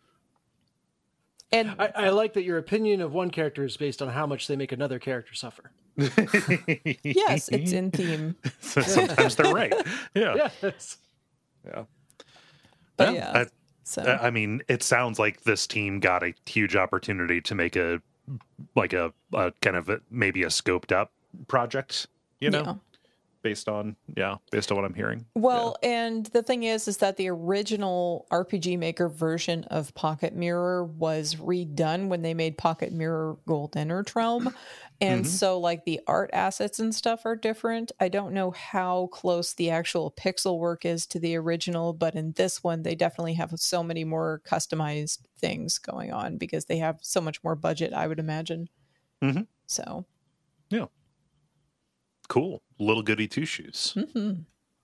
S3: And
S2: I, I like that your opinion of one character is based on how much they make another character suffer.
S3: yes, it's in theme.
S1: So sometimes they're right. Yeah.
S2: Yes.
S1: Yeah.
S3: But
S1: Yeah,
S3: yeah,
S1: I-
S3: so
S1: I mean, it sounds like this team got a huge opportunity to make a like a, a kind of a, maybe a scoped up project, you know,
S3: yeah.
S1: based on yeah, based on what I'm hearing.
S3: Well, and the thing is, is that the original R P G Maker version of Pocket Mirror was redone when they made Pocket Mirror Gold Inner Realm. And
S1: Mhm.
S3: so, like, the art assets and stuff are different. I don't know how close the actual pixel work is to the original, but in this one, they definitely have so many more customized things going on because they have so much more budget, I would imagine.
S1: Mhm.
S3: So,
S1: Yeah. Cool. Little goody two shoes.
S3: mhm.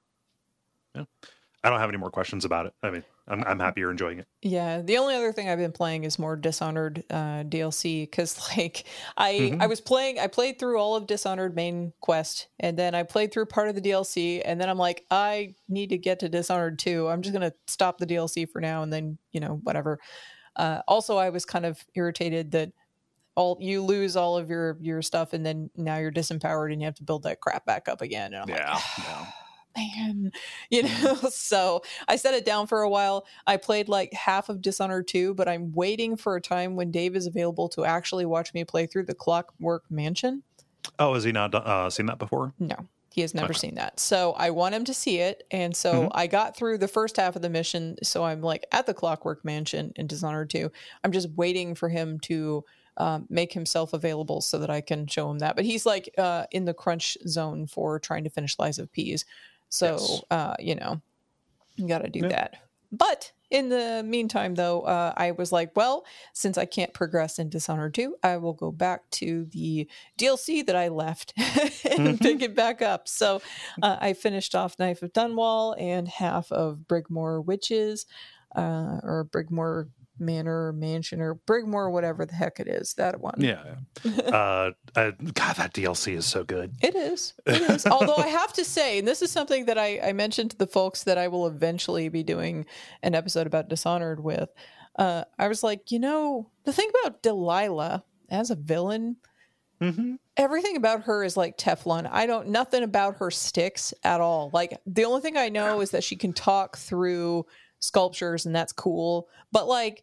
S1: Yeah. I don't have any more questions about it. I mean, I'm I'm happy you're enjoying it.
S3: Yeah, the only other thing I've been playing is more Dishonored uh, D L C because, like, I
S1: Mhm.
S3: I was playing, I played through all of Dishonored main quest, and then I played through part of the D L C, and then I'm like, I need to get to Dishonored two. I'm just gonna stop the D L C for now, and then you know whatever. Uh, also, I was kind of irritated that all you lose all of your your stuff, and then now you're disempowered, and you have to build that crap back up again. And I'm
S1: Yeah.
S3: like,
S1: yeah.
S3: man, you know. So I set it down for a while. I played like half of Dishonored two, but I'm waiting for a time when Dave is available to actually watch me play through the Clockwork Mansion.
S1: Oh, has he not uh, seen that before?
S3: No, he has never
S1: Okay.
S3: seen that. So I want him to see it. And so
S1: Mhm.
S3: I got through the first half of the mission. So I'm like at the Clockwork Mansion in Dishonored two. I'm just waiting for him to um, make himself available so that I can show him that. But he's like uh, in the crunch zone for trying to finish Lies of Peas. So,
S1: Yes.
S3: uh, you know, you got to do
S1: Yeah.
S3: that. But in the meantime, though, uh, I was like, well, since I can't progress in Dishonored two, I will go back to the D L C that I left and
S1: Mhm.
S3: pick it back up. So uh, I finished off Knife of Dunwall and half of Brigmore Witches, uh, or Brigmore Manor, Mansion, or Brigmore, whatever the heck it is. That one.
S1: Yeah. uh, uh, God, that D L C is so good.
S3: It is. It is. Although I have to say, and this is something that I, I mentioned to the folks that I will eventually be doing an episode about Dishonored with. Uh, I was like, you know, the thing about Delilah as a villain,
S1: Mm-hmm.
S3: everything about her is like Teflon. I don't, nothing about her sticks at all. Like, the only thing I know is that she can talk through sculptures, and that's cool. But, like,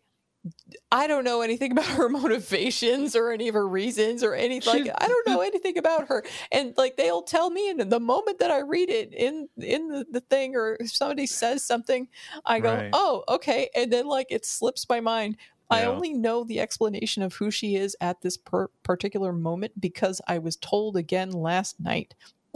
S3: I don't know anything about her motivations or any of her reasons or anything. Like, I don't know anything about her. And like, they'll tell me, and the moment that I read it in in the, the thing, or if somebody says something, I go,
S1: Right.
S3: oh, okay. And then like it slips my mind. I
S1: Yeah.
S3: only know the explanation of who she is at this per- particular moment because I was told again last night.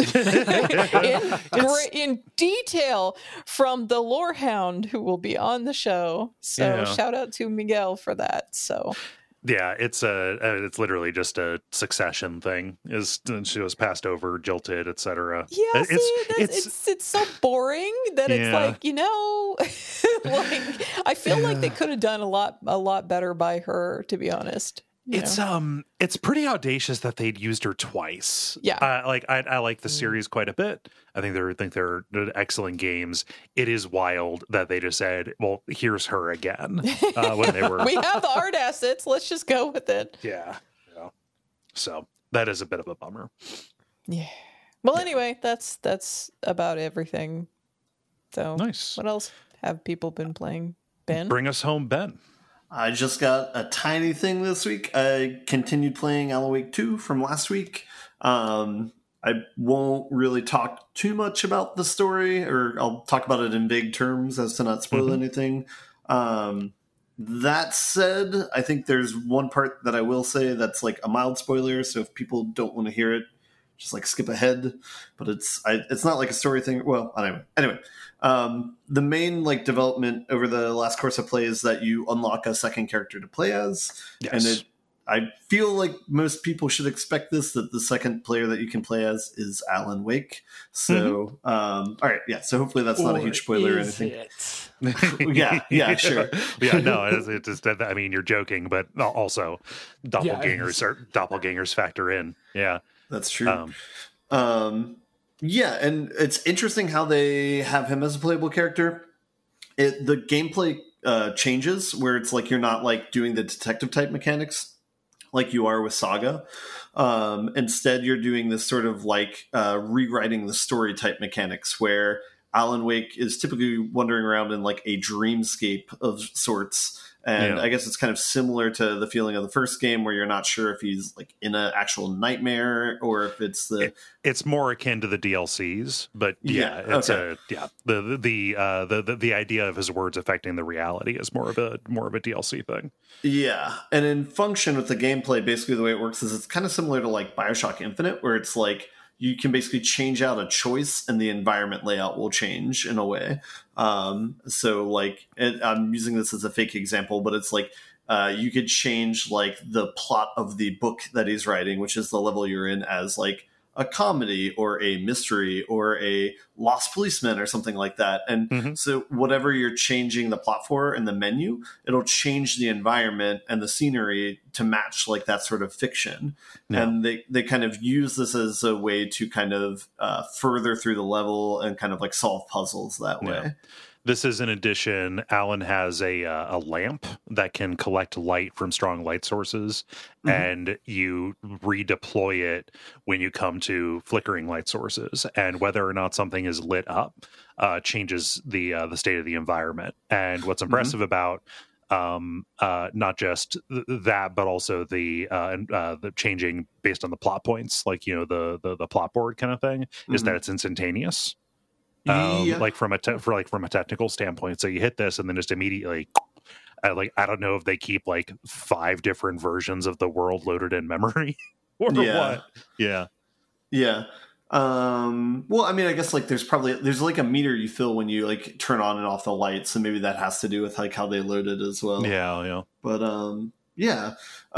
S3: in, gra- in detail from the Lorehound, who will be on the show. So
S1: Yeah.
S3: shout out to Miguel for that. So
S1: Yeah, it's a uh, it's literally just a succession thing. Is she was passed over, jilted, et cetera.
S3: yeah,
S1: It's
S3: see, that's,
S1: it's,
S3: it's it's so boring that it's
S1: Yeah.
S3: like, you know, like I feel like they could have done a lot a lot better by her, to be honest. you
S1: it's
S3: know?
S1: um it's pretty audacious that they'd used her twice.
S3: Yeah.
S1: uh, like I I like the
S3: Mm.
S1: series quite a bit. I think they're think they're excellent games. It is wild that they just said, "Well, here's her again." Uh, when they were
S3: we have the art assets. Let's just go with it.
S1: yeah, yeah. So that is a bit of a bummer.
S3: Yeah. Well, anyway, that's that's about everything. So
S1: Nice.
S3: what else have people been playing, Ben?
S1: Bring us home, Ben.
S4: I just got a tiny thing this week. I continued playing Alan Wake two from last week. Um, I won't really talk too much about the story, or I'll talk about it in vague terms as to not spoil
S1: Mhm.
S4: anything. Um, that said, I think there's one part that I will say that's like a mild spoiler, so if people don't want to hear it, just like skip ahead. But it's I, it's not like a story thing. Well, anyway, anyway. Um, the main like development over the last course of play is that you unlock a second character to play as,
S1: Yes.
S4: and it I feel like most people should expect this, that the second player that you can play as is Alan Wake. So, mm-hmm. um, all right, yeah. So hopefully that's or not a huge spoiler or anything. yeah, yeah, sure.
S1: yeah, no, it's, it's just, I mean, you're joking, but also doppelgangers
S2: yeah,
S1: are doppelgangers factor in. Yeah,
S4: that's true. Um, um, yeah, and it's interesting how they have him as a playable character. It, the gameplay uh, changes where it's like you're not like doing the detective type mechanics like you are with Saga. Um, instead, you're doing this sort of like uh, rewriting the story type mechanics where Alan Wake is typically wandering around in like a dreamscape of sorts. And yeah. I guess it's kind of similar to the feeling of the first game where you're not sure if he's like in an actual nightmare or if it's the...
S1: It, it's more akin to the D L Cs, but yeah, yeah it's okay. a, yeah, the, the, uh, the, the, the idea of his words affecting the reality is more of a, more of a D L C thing.
S4: Yeah. And in function with the gameplay, basically the way it works is it's kind of similar to like BioShock Infinite, where it's like, you can basically change out a choice and the environment layout will change in a way. Um, so like, it, I'm using this as a fake example, but it's like, uh, you could change like the plot of the book that he's writing, which is the level you're in, as like a comedy or a mystery or a lost policeman or something like that. And mm-hmm. so whatever you're changing the plot for in the menu, it'll change the environment and the scenery to match like that sort of fiction. Yeah. And they, they kind of use this as a way to kind of uh, further through the level and kind of like solve puzzles that way.
S1: Yeah. This is in addition, Alan has a uh, a lamp that can collect light from strong light sources, mm-hmm. and you redeploy it when you come to flickering light sources. And whether or not something is lit up uh, changes the uh, the state of the environment. And what's impressive mm-hmm. about um, uh, not just th- that, but also the uh, uh, the changing based on the plot points, like you know the the, the plot board kind of thing, mm-hmm. is that it's instantaneous. Um, yeah. Like from a te- for like from a technical standpoint, so you hit this and then just immediately, uh, like I don't know if they keep like five different versions of the world loaded in memory or
S4: yeah.
S1: what. Yeah,
S4: yeah. Um, well, I mean, I guess like there's probably there's like a meter you fill when you like turn on and off the lights, so maybe that has to do with like how they load it as well.
S1: Yeah, yeah.
S4: But um, yeah.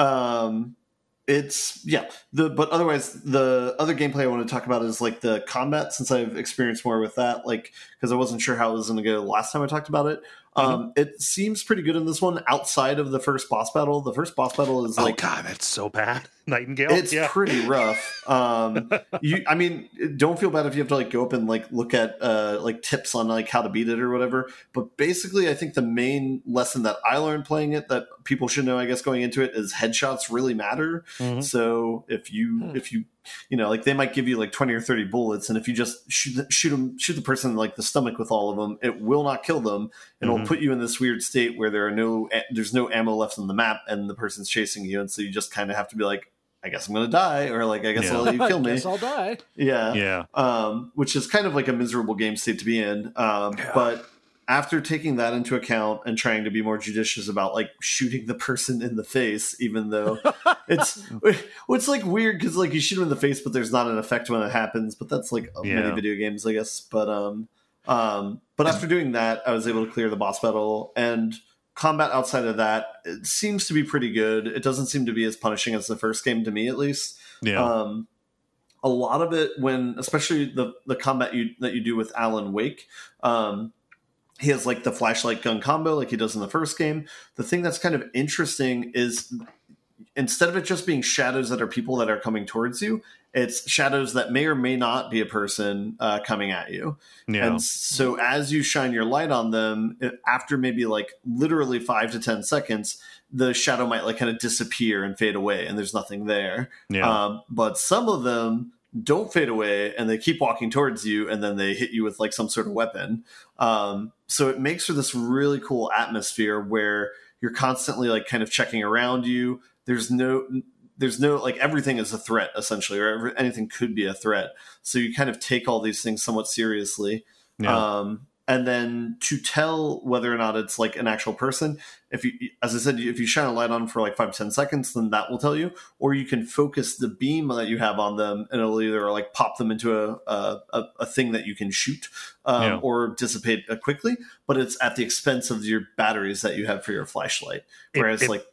S4: Um, It's yeah the but otherwise the other gameplay I want to talk about is like the combat, since I've experienced more with that, like because I wasn't sure how it was going to go last time I talked about it. Mm-hmm. Um, it seems pretty good in this one outside of the first boss battle. The first boss battle is like,
S1: oh god, that's so bad. Nightingale.
S4: It's
S1: yeah.
S4: pretty rough. Um, you, I mean, don't feel bad if you have to like go up and like look at uh, like tips on like how to beat it or whatever. But basically, I think the main lesson that I learned playing it that people should know, I guess, going into it, is headshots really matter. Mm-hmm. So if you hmm. if you you know, like they might give you like twenty or thirty bullets, and if you just shoot shoot them shoot the person in like the stomach with all of them, it will not kill them, and mm-hmm. it'll put you in this weird state where there are no there's no ammo left on the map, and the person's chasing you, and so you just kind of have to be like, I guess I'm gonna die, or like I guess yeah. I'll let you kill me.
S2: I guess I'll die.
S4: Yeah,
S1: yeah.
S4: Um, which is kind of like a miserable game state to be in. Um, yeah. But after taking that into account and trying to be more judicious about like shooting the person in the face, even though it's well, it's like weird because like you shoot them in the face, but there's not an effect when it happens. But that's like yeah. many video games, I guess. But um, um, but after doing that, I was able to clear the boss battle, and combat outside of that, it seems to be pretty good. It doesn't seem to be as punishing as the first game, to me at least.
S1: Yeah.
S4: Um, a lot of it, when especially the the combat you that you do with Alan Wake, um. he has like the flashlight gun combo like he does in the first game. The thing that's kind of interesting is instead of it just being shadows that are people that are coming towards you, it's shadows that may or may not be a person uh, coming at you. Yeah. And so as you shine your light on them, after maybe like literally five to ten seconds, the shadow might like kind of disappear and fade away and there's nothing there. Yeah. Um, but some of them don't fade away and they keep walking towards you, and then they hit you with like some sort of weapon. Um, so it makes for this really cool atmosphere where you're constantly like kind of checking around you. There's no, there's no, like everything is a threat essentially, or every, anything could be a threat. So you kind of take all these things somewhat seriously. Yeah. Um, and then to tell whether or not it's like an actual person, if you, as I said, if you shine a light on for like five to ten seconds, then that will tell you. Or you can focus the beam that you have on them, and it'll either like pop them into a a, a thing that you can shoot, um, yeah. or dissipate quickly. But it's at the expense of your batteries that you have for your flashlight. Whereas,
S1: it, it,
S4: like,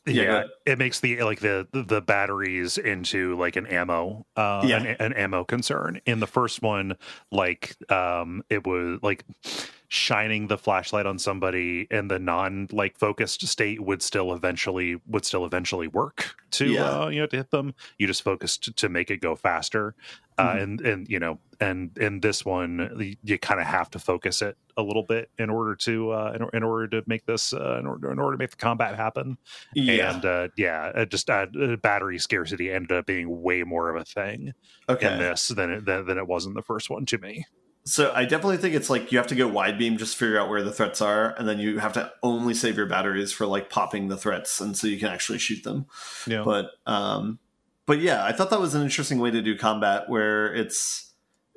S1: Yeah,
S4: yeah
S1: it makes the like the the batteries into like an ammo, uh,
S4: Yeah.
S1: an, an ammo concern. In the first one, like um, it was like shining the flashlight on somebody in the non like focused state would still eventually would still eventually work to
S4: Yeah.
S1: uh, you know to hit them. You just focused to, to make it go faster, uh,
S4: Mhm.
S1: and and you know and in this one you kind of have to focus it a little bit in order to uh, in, in order to make this uh, in order in order to make the combat happen.
S4: Yeah.
S1: And uh, yeah, it just uh, battery scarcity ended up being way more of a thing
S4: Okay.
S1: in this than it, than, than it was in the first one to me.
S4: So I definitely think it's like you have to go wide beam just to figure out where the threats are, and then you have to only save your batteries for like popping the threats, and so you can actually shoot them.
S1: Yeah.
S4: But um, but yeah, I thought that was an interesting way to do combat, where it's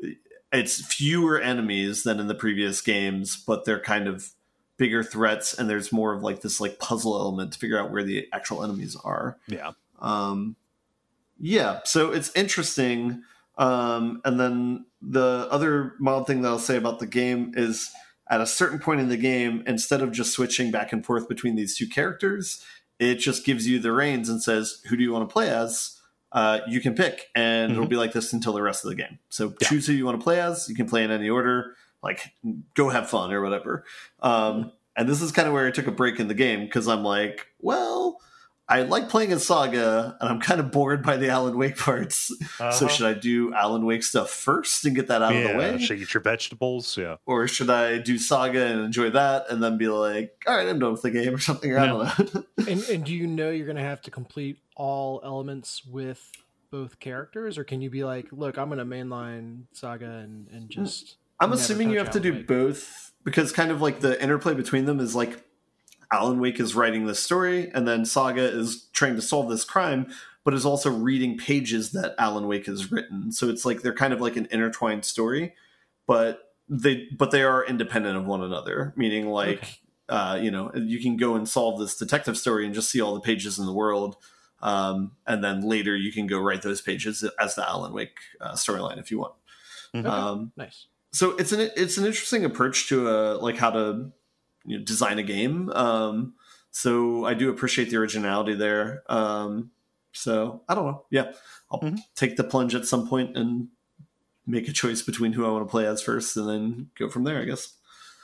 S4: it's fewer enemies than in the previous games, but they're kind of bigger threats, and there's more of like this like puzzle element to figure out where the actual enemies are.
S1: Yeah.
S4: Um, yeah, so it's interesting. Um, and then the other mild thing that I'll say about the game is at a certain point in the game, instead of just switching back and forth between these two characters, it just gives you the reins and says, who do you want to play as? Uh, you can pick, and
S1: Mhm.
S4: it'll be like this until the rest of the game. So
S1: Yeah.
S4: choose who you want to play as. You can play in any order, like go have fun or whatever. Um, and this is kind of where I took a break in the game, because I'm like, well, I like playing in Saga, and I'm kind of bored by the Alan Wake parts.
S1: Uh-huh.
S4: So should I do Alan Wake stuff first and get that out
S1: yeah,
S4: of the way?
S1: should eat your vegetables. Yeah.
S4: Or should I do Saga and enjoy that and then be like, all right, I'm done with the game or something? Or I don't know.
S2: And, and do you know you're going to have to complete all elements with both characters, or can you be like, look, I'm going to mainline Saga and, and just...
S4: I'm
S2: never
S4: assuming you
S2: touch
S4: have to do
S2: Alan Wake?
S4: both, because kind of like the interplay between them is like Alan Wake is writing this story, and then Saga is trying to solve this crime, but is also reading pages that Alan Wake has written. So it's like they're kind of like an intertwined story, but they but they are independent of one another. Meaning, like
S2: Okay.
S4: uh, you know, you can go and solve this detective story and just see all the pages in the world, um, and then later you can go write those pages as the Alan Wake uh, storyline if you want.
S1: Mhm.
S2: Okay.
S4: Um,
S2: Nice.
S4: so it's an it's an interesting approach to uh like how to you know, design a game. Um, so I do appreciate the originality there. Um, so I don't know. Yeah, I'll
S1: Mhm.
S4: take the plunge at some point and make a choice between who I want to play as first, and then go from there, I guess.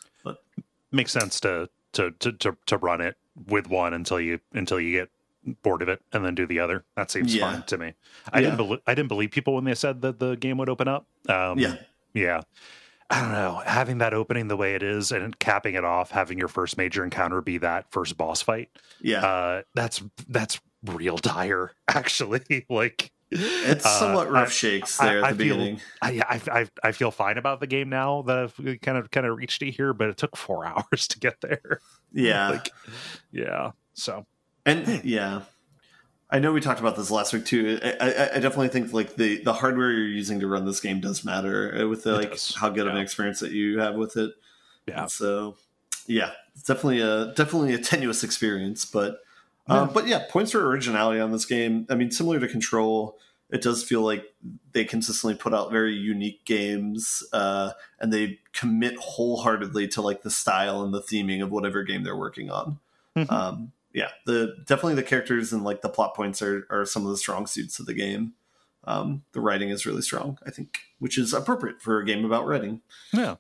S1: Makes sense to, to to to to run it with one until you until you get bored of it, and then do the other. That seems
S4: Yeah.
S1: fine to me. I
S4: Yeah.
S1: didn't believe I didn't believe people when they said that the game would open up. Um,
S4: Yeah.
S1: yeah. I don't know. Having that opening the way it is and capping it off, having your first major encounter be that first boss fight,
S4: Yeah,
S1: uh, that's that's real dire. Actually, like
S4: it's
S1: uh,
S4: somewhat rough
S1: I-
S4: shakes there
S1: I-
S4: at the
S1: I feel-
S4: beginning.
S1: I, I I I feel fine about the game now that I've kind of kind of reached it here, but it took four hours to get there.
S4: Yeah,
S1: Like, yeah. So
S4: and yeah. I know we talked about this last week too. I, I, I definitely think like the, the hardware you're using to run this game does matter uh, with the,
S1: It
S4: like
S1: does,
S4: how good of an
S1: yeah.
S4: experience that you have with it.
S1: yeah,
S4: And so yeah, it's definitely a definitely a tenuous experience, but um,
S1: Yeah.
S4: but yeah, points for originality on this game. I mean, similar to Control, it does feel like they consistently put out very unique games, uh, and they commit wholeheartedly to like the style and the theming of whatever game they're working on.
S1: Mhm.
S4: Um, yeah, the definitely the characters and like the plot points are, are some of the strong suits of the game. Um, the writing is really strong, I think, which is appropriate for a game about writing.
S1: yeah.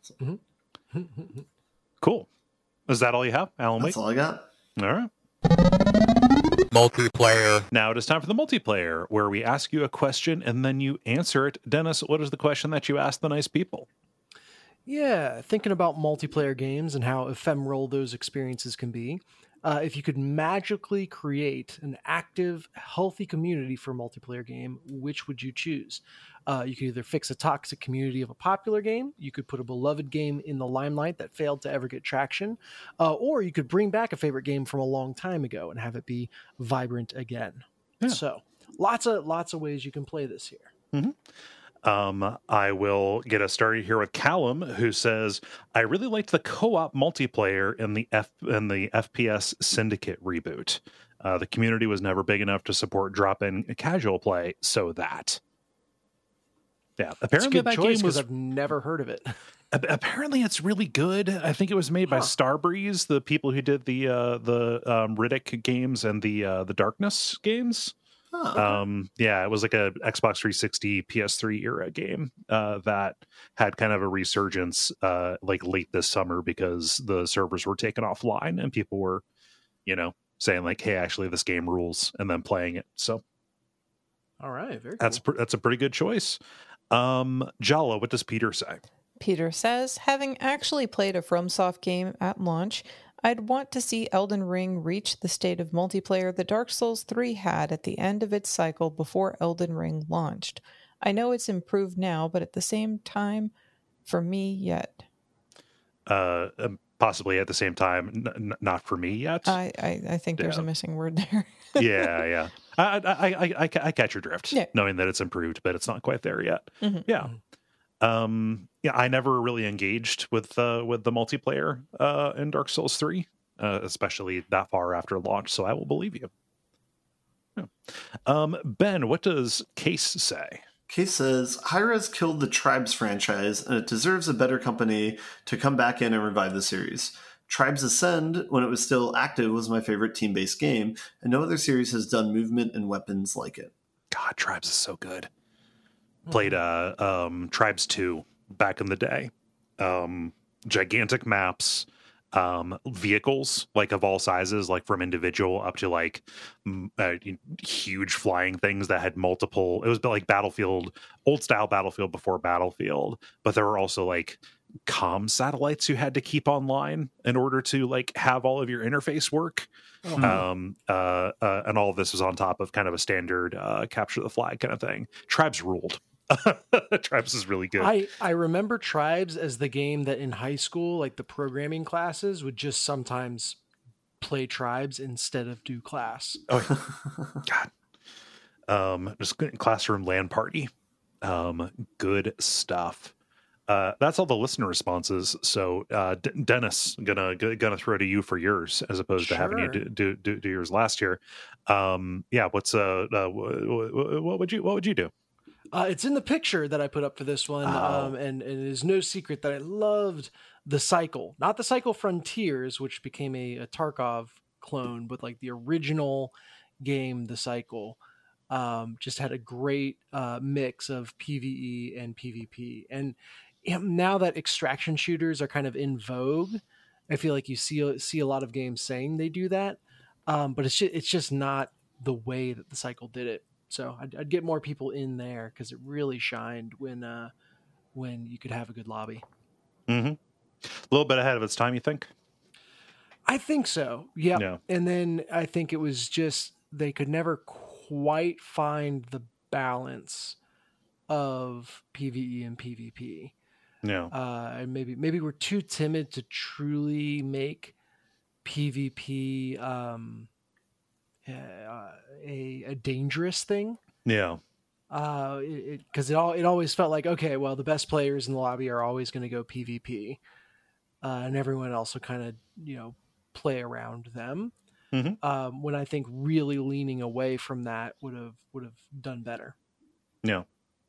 S1: Cool. Is that all you have, Alan Wake?
S4: That's all I got.
S1: All right.
S5: multiplayer,
S1: Now it is time for the multiplayer, where we ask you a question and then you answer it. Dennis, what is the question that you ask the nice people?
S2: Yeah, thinking about multiplayer games and how ephemeral those experiences can be. Uh, if you could magically create an active, healthy community for a multiplayer game, which would you choose? Uh, you could either fix a toxic community of a popular game, you could put a beloved game in the limelight that failed to ever get traction, uh, or you could bring back a favorite game from a long time ago and have it be vibrant again.
S1: Yeah.
S2: So, lots of lots of ways you can play this here.
S1: Um, I will get us started here with Callum, who says, "I really liked the co-op multiplayer in the F in the F P S Syndicate reboot. Uh, the community was never big enough to support drop-in casual play, so that." Yeah,
S2: It's a
S1: apparently
S2: good
S1: that
S2: choice
S1: game was.
S2: because I've never heard of it.
S1: Apparently, it's really good. I think it was made by
S2: Huh.
S1: Starbreeze, the people who did the uh, the um, Riddick games and the uh, the Darkness games.
S4: Oh,
S1: Um, yeah, it was like a Xbox three sixty, P S three era game uh, that had kind of a resurgence uh, like late this summer because the servers were taken offline and people were, you know, saying like, "Hey, actually, this game rules," and then playing it. So
S2: All right, very
S1: that's
S2: cool.
S1: pr- that's a pretty good choice. Um, Jala, what does Peter say?
S3: Peter says, having actually played a FromSoft game at launch, I'd want to see Elden Ring reach the state of multiplayer that Dark Souls three had at the end of its cycle before Elden Ring launched. I know it's improved now, but at the same time, for me, yet.
S1: Uh, um, possibly at the same time, n- n- not for me yet.
S3: I, I, I think there's
S1: Yeah.
S3: a missing word there.
S1: yeah, yeah. I, I, I, I, I I catch your drift,
S3: Yeah.
S1: knowing that it's improved, but it's not quite there yet.
S3: Mhm.
S1: Yeah. Um, yeah, I never really engaged with uh, with the multiplayer uh, in Dark Souls three, uh, especially that far after launch. So I will believe you. Yeah. Um, Ben, what does Case say?
S4: Case says, Hi-Rez killed the Tribes franchise, and it deserves a better company to come back in and revive the series. Tribes Ascend, when it was still active, was my favorite team-based game, and no other series has done movement and weapons like it.
S1: God, Tribes is so good. Played uh, um, Tribes two back in the day. Um, gigantic maps, um, vehicles like of all sizes, like from individual up to like m- uh, huge flying things that had multiple. It was like Battlefield, old style Battlefield before Battlefield, but there were also like comm satellites you had to keep online in order to like have all of your interface work.
S2: Oh.
S1: Um, uh, uh, and all of this was on top of kind of a standard uh, capture the flag kind of thing. Tribes ruled. Tribes is really good.
S2: I, I remember Tribes as the game that in high school, like the programming classes would just sometimes play Tribes instead of do class.
S1: Oh, God. Um, just classroom LAN party. Um, good stuff. Uh, that's all the listener responses. So, uh, D- Dennis, gonna gonna throw to you for yours as opposed to having you
S2: Sure.
S1: do, do, do, do yours last year. Um, yeah. What's uh, uh what, what would you what would you do?
S2: Uh, it's in the picture that I put up for this one,
S1: Oh.
S2: um, and, and it is no secret that I loved the Cycle, not the Cycle Frontiers, which became a, a Tarkov clone, but like the original game, the Cycle. Um, just had a great uh, mix of PvE and PvP, and you know, now that extraction shooters are kind of in vogue, I feel like you see see a lot of games saying they do that, um, but it's just, it's just not the way that the Cycle did it. So I'd, I'd get more people in there because it really shined when uh, when you could have a good lobby.
S1: Mm-hmm. A little bit ahead of its time, you think?
S2: I think so. Yeah.
S1: Yeah.
S2: And then I think it was just they could never quite find the balance of PvE and PvP.
S1: Yeah.
S2: Uh, and maybe maybe we're too timid to truly make PvP um, uh, a a dangerous thing.
S1: Yeah.
S2: Uh, it because it, it all it always felt like, okay, well, the best players in the lobby are always going to go PvP, uh, and everyone else will kind of you know play around them.
S1: Mhm.
S2: Um, when I think really leaning away from that would have would have done better.
S1: Yeah.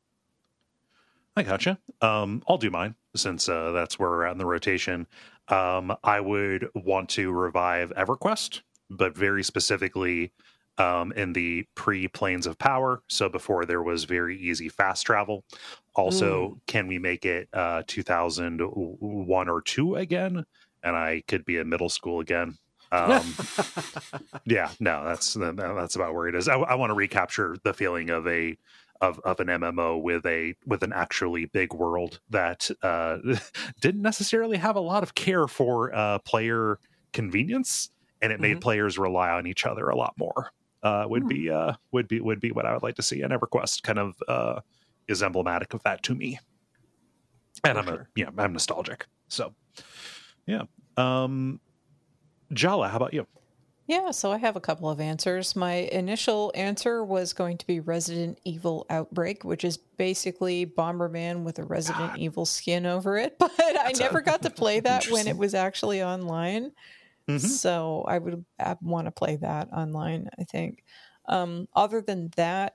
S1: I gotcha. Um, I'll do mine since uh, that's where we're at in the rotation. Um, I would want to revive EverQuest, but very specifically um, in the pre-Planes of Power. So before there was very easy fast travel. Also,
S2: Mm.
S1: can we make it uh, two thousand one or two again? And I could be in middle school again. Um, yeah, no, that's that's about where it is. I, I want to recapture the feeling of a of of an M M O with a with an actually big world that uh, didn't necessarily have a lot of care for uh, player convenience, and it made
S2: Mhm.
S1: players rely on each other a lot more. Uh, would be uh, would be would be what I would like to see. And EverQuest kind of uh, is emblematic of that to me. And
S2: For
S1: I'm
S2: sure.
S1: a yeah, I'm nostalgic. So yeah. Um, Jala, how about you?
S3: Yeah, so I have a couple of answers. My initial answer was going to be Resident Evil Outbreak, which is basically Bomberman with a Resident Evil skin over it. But I
S1: That's a-
S3: never got to play that when
S1: Interesting.
S3: it was actually online.
S1: Mhm.
S3: So I would want to play that online, I think. Um, other than that,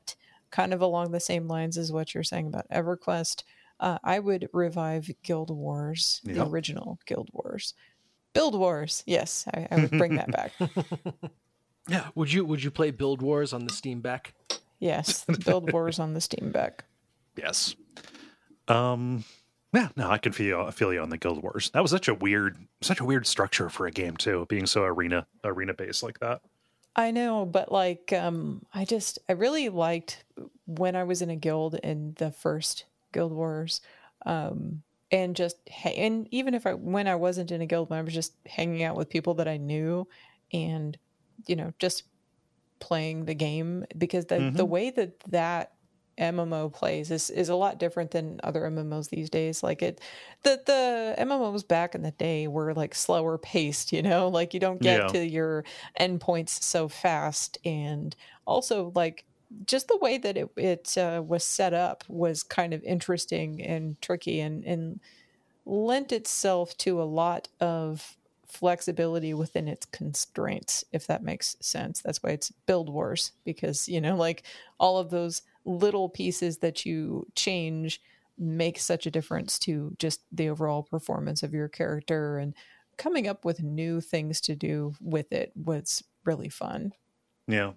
S3: kind of along the same lines as what you're saying about EverQuest, uh, I would revive Guild Wars,
S1: Yep.
S3: the original Guild Wars. Build Wars, yes, I, I would bring that back.
S2: Yeah. Would you would you play Build Wars on the Steam Deck?
S3: Yes, Build Wars on the Steam Deck.
S1: Yes. Um. Yeah. No, I can feel I feel you on the Guild Wars. That was such a weird, such a weird structure for a game too, being so arena arena based like that.
S3: I know, but like, um, I just, I really liked when I was in a guild in the first Guild Wars, um, and just, and even if I, when I wasn't in a guild, when I was just hanging out with people that I knew and, you know, just playing the game, because the,
S1: Mm-hmm.
S3: the way that that M M O plays is, is a lot different than other M M Os these days. Like it, the, the M M Os back in the day were like slower paced, you know, like you don't get
S1: Yeah.
S3: to your endpoints so fast. And also like just the way that it, it uh, was set up was kind of interesting and tricky and, and lent itself to a lot of flexibility within its constraints, if that makes sense. That's why it's Build Wars, because, you know, like all of those little pieces that you change make such a difference to just the overall performance of your character, and coming up with new things to do with it was really fun.
S1: Yeah.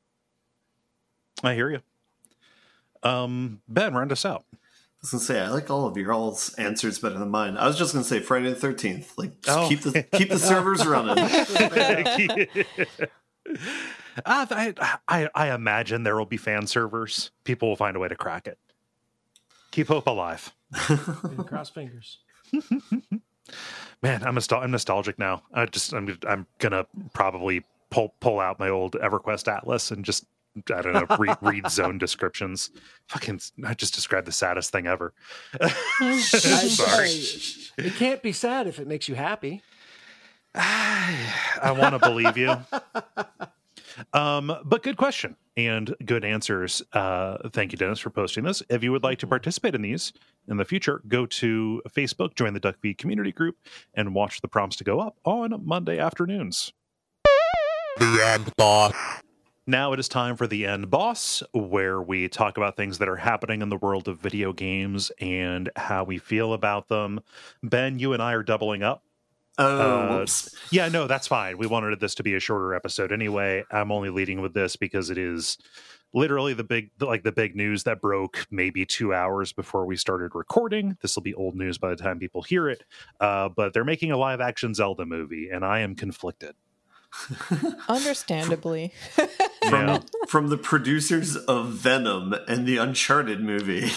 S1: I hear you. Um, Ben, round us out.
S4: I was gonna say I like all of your all's answers better than mine. I was just gonna say Friday the thirteenth. Like, just
S1: Oh.
S4: keep the keep the servers running.
S1: I, I I imagine there will be fan servers. People will find a way to crack it. Keep hope alive.
S2: And cross fingers.
S1: Man, I'm nostal- I'm nostalgic now. I just I'm I'm gonna probably pull pull out my old EverQuest Atlas and just I don't know read, read zone descriptions. Fucking, I just described the saddest thing ever.
S2: I-
S1: Sorry.
S2: I- it can't be sad if it makes you happy.
S1: I want to believe you. Um, but good question and good answers. Uh, thank you, Dennis, for posting this. If you would like to participate in these in the future, go to Facebook, join the DuckFeed community group, and watch the prompts to go up on Monday afternoons.
S5: The end, boss.
S1: Now it is time for the End Boss, where we talk about things that are happening in the world of video games and how we feel about them. Ben, you and I are doubling up.
S4: Oh,
S1: Uh,
S4: whoops.
S1: Yeah, no, that's fine. We wanted this to be a shorter episode anyway. I'm only leading with this because it is literally the big, like the big news that broke maybe two hours before we started recording. This will be old news by the time people hear it. Uh, but they're making a live action Zelda movie, and I am conflicted.
S3: Understandably.
S4: From,
S1: Yeah.
S4: from the producers of Venom and the Uncharted movie.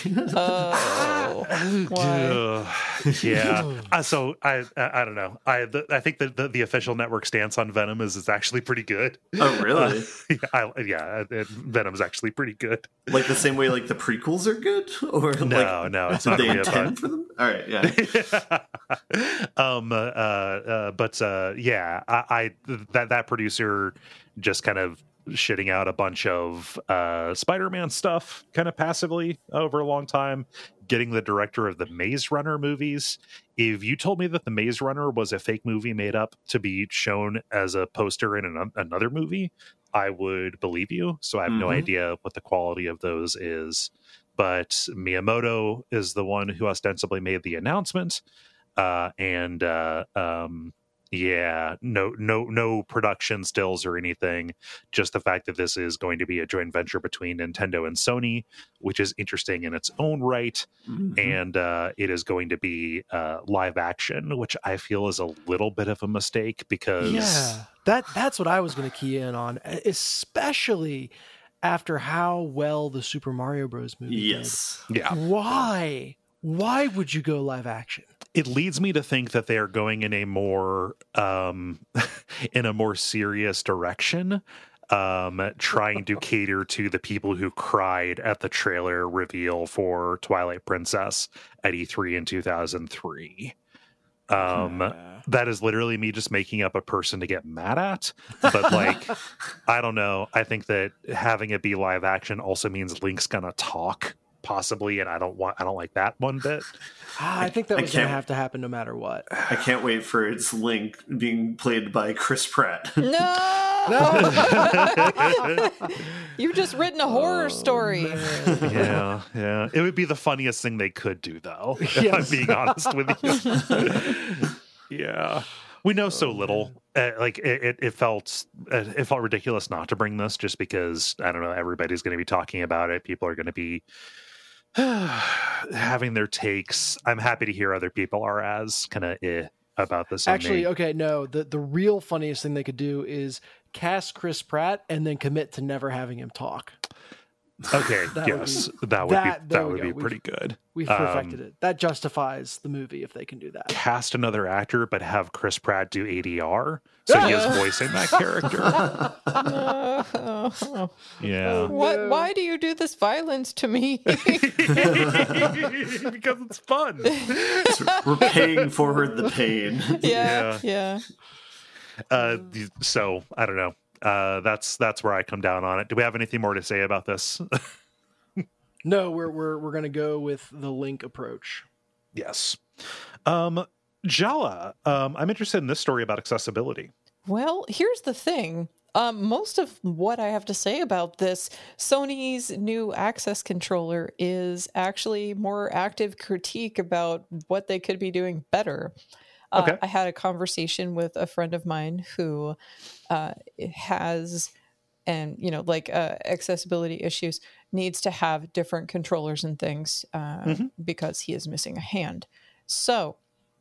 S3: Oh, why?
S1: Ugh. Yeah. Uh, so I, I I don't know. I the, I think that the, the official network stance on Venom is it's actually pretty good.
S4: Oh, really?
S1: Uh, yeah, I, yeah. It, Venom's actually pretty good.
S4: Like the same way like the prequels are good? Or
S1: No,
S4: like,
S1: no, it's
S4: did
S1: not
S4: they
S1: really
S4: intend
S1: about-
S4: for them? All right, yeah.
S1: um. Uh, uh. But uh. Yeah. I. I that that producer just kind of shitting out a bunch of uh Spider-Man stuff kind of passively over a long time, getting the director of the Maze Runner movies. If you told me that the Maze Runner was a fake movie made up to be shown as a poster in an, another movie, I would believe you. So I have no
S4: Mhm.
S1: idea what the quality of those is. But Miyamoto is the one who ostensibly made the announcement. Uh, and uh, um, yeah, no, no, no production stills or anything. Just the fact that this is going to be a joint venture between Nintendo and Sony, which is interesting in its own right.
S4: Mhm.
S1: And uh, it is going to be uh, live action, which I feel is a little bit of a mistake because
S2: Yeah, that that's what I was going to key in on, especially after how well the Super Mario Bros. Movie
S4: Yes.
S1: yeah,
S2: did. Why? Why would you go live action?
S1: it leads me to think that they are going in a more um in a more serious direction, um trying to cater to the people who cried at the trailer reveal for Twilight Princess at E three in two thousand three. um that is literally me just making up a person to get mad at, but like I don't know, I think that having it be live action also means Link's gonna talk possibly, and I don't want I don't like that one bit.
S2: Ah, I think that
S4: I
S2: was going to
S4: can't-
S2: have to happen no matter what.
S4: I can't wait for its Link being played by Chris Pratt.
S3: No! No. You've just written a horror story.
S1: Yeah, yeah. It would be the funniest thing they could do, though. If
S2: Yes.
S1: I'm being honest with you. Yeah, we know so little. Uh, like it, it, it felt, uh, it felt ridiculous not to bring this, just because I don't know. Everybody's going to be talking about it. People are going to be having their takes. I'm happy to hear other people are as kind of eh about this. on
S2: Actually,
S1: me.
S2: okay, no. The the real funniest thing they could do is cast Chris Pratt and then commit to never having him talk.
S1: Okay,
S2: That would
S1: yes,
S2: be-
S1: that would
S2: that-
S1: be
S2: there
S1: that
S2: we
S1: would
S2: go.
S1: be
S2: We've-
S1: pretty good.
S2: We've
S1: Um,
S2: perfected it. That justifies the movie if they can do that.
S1: Cast another actor, but have Chris Pratt do A D R, so he is voicing that character.
S3: Uh,
S1: Yeah,
S3: what?
S2: No.
S3: Why do you do this violence to me?
S1: because it's fun.
S4: We're paying forward the pain.
S3: yeah, yeah.
S1: Uh, so I don't know. Uh, that's that's where I come down on it. Do we have anything more to say about this?
S2: No, we're we're we're gonna go with the Link approach.
S1: Yes. Um, Jala, um, I'm interested in this story about accessibility.
S3: Well, here's the thing. Um, most of what I have to say about this, Sony's new access controller is actually more active critique about what they could be doing better. Uh,
S1: Okay.
S3: I had a conversation with a friend of mine who uh, has, and you know, like uh, accessibility issues, needs to have different controllers and things uh,
S1: Mhm.
S3: because he is missing a hand. So,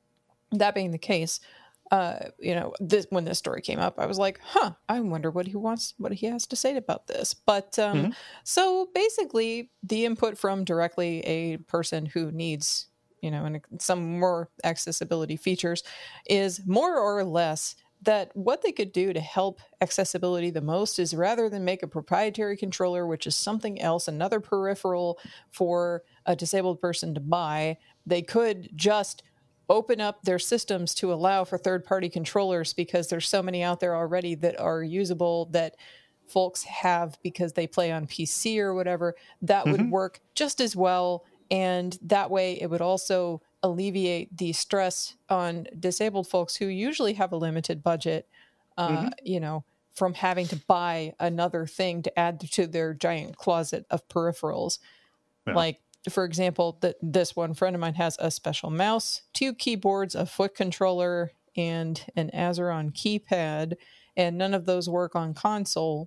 S3: that being the case, uh, you know, this, when this story came up, I was like, huh, I wonder what he wants, what he has to say about this. But um,
S1: Mhm.
S3: so basically, the input from directly a person who needs, you know, and some more accessibility features is more or less that what they could do to help accessibility the most is rather than make a proprietary controller, which is something else, another peripheral for a disabled person to buy, they could just open up their systems to allow for third-party controllers, because there's so many out there already that are usable that folks have because they play on P C or whatever, that would
S1: Mhm.
S3: work just as well. And that way it would also alleviate the stress on disabled folks who usually have a limited budget, uh,
S1: Mhm.
S3: you know, from having to buy another thing to add to their giant closet of peripherals.
S1: Yeah.
S3: Like, for example, that this one friend of mine has a special mouse, two keyboards, a foot controller, and an Azeron keypad, and none of those work on console.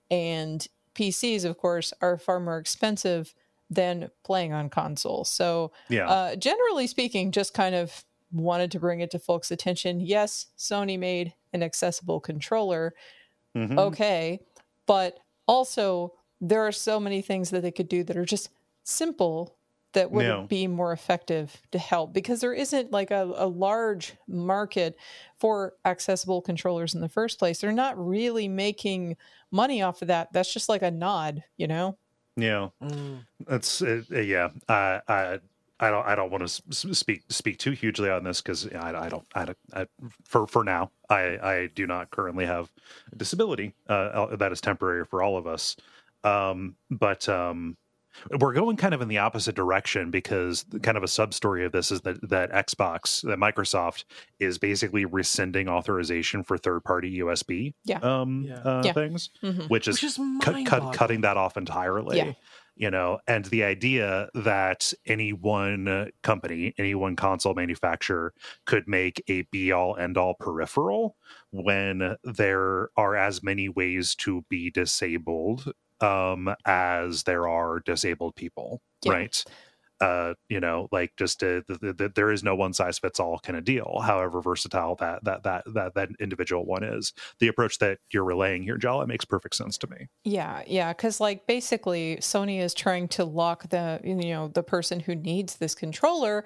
S3: And P Cs, of course, are far more expensive than playing on console. So,
S1: Yeah.
S3: uh, generally speaking, just kind of wanted to bring it to folks' attention. Yes, Sony made an accessible controller.
S1: Mhm.
S3: Okay. But also, there are so many things that they could do that are just simple that would
S1: Yeah.
S3: be more effective to help, because there isn't like a, a large market for accessible controllers in the first place. They're not really making money off of that. That's just like a nod, you know?
S1: Yeah.
S2: Mm.
S1: That's uh, yeah. I I I don't I don't want to speak speak too hugely on this, because I, I don't I don't I, for for now I I do not currently have a disability uh, that is temporary for all of us. Um, but um, we're going kind of in the opposite direction, because kind of a sub story of this is that that Xbox, that Microsoft is basically rescinding authorization for third party U S B
S3: Yeah.
S1: um
S2: Yeah.
S1: Uh,
S3: Yeah.
S1: things,
S3: Mhm.
S1: which is,
S2: Which is
S1: cut, cut,
S2: mind-boggling.
S1: cutting that off entirely.
S3: Yeah.
S1: You know, and the idea that any one company, any one console manufacturer could make a be all end all peripheral when there are as many ways to be disabled um, as there are disabled people,
S3: Yeah.
S1: right? Uh, you know, like just uh, the, the, the, there is no one size fits all kind of deal. However versatile that that that that that individual one is, the approach that you're relaying here, Jala, makes perfect sense to me.
S3: Yeah, yeah, because like basically Sony is trying to lock the, you know, the person who needs this controller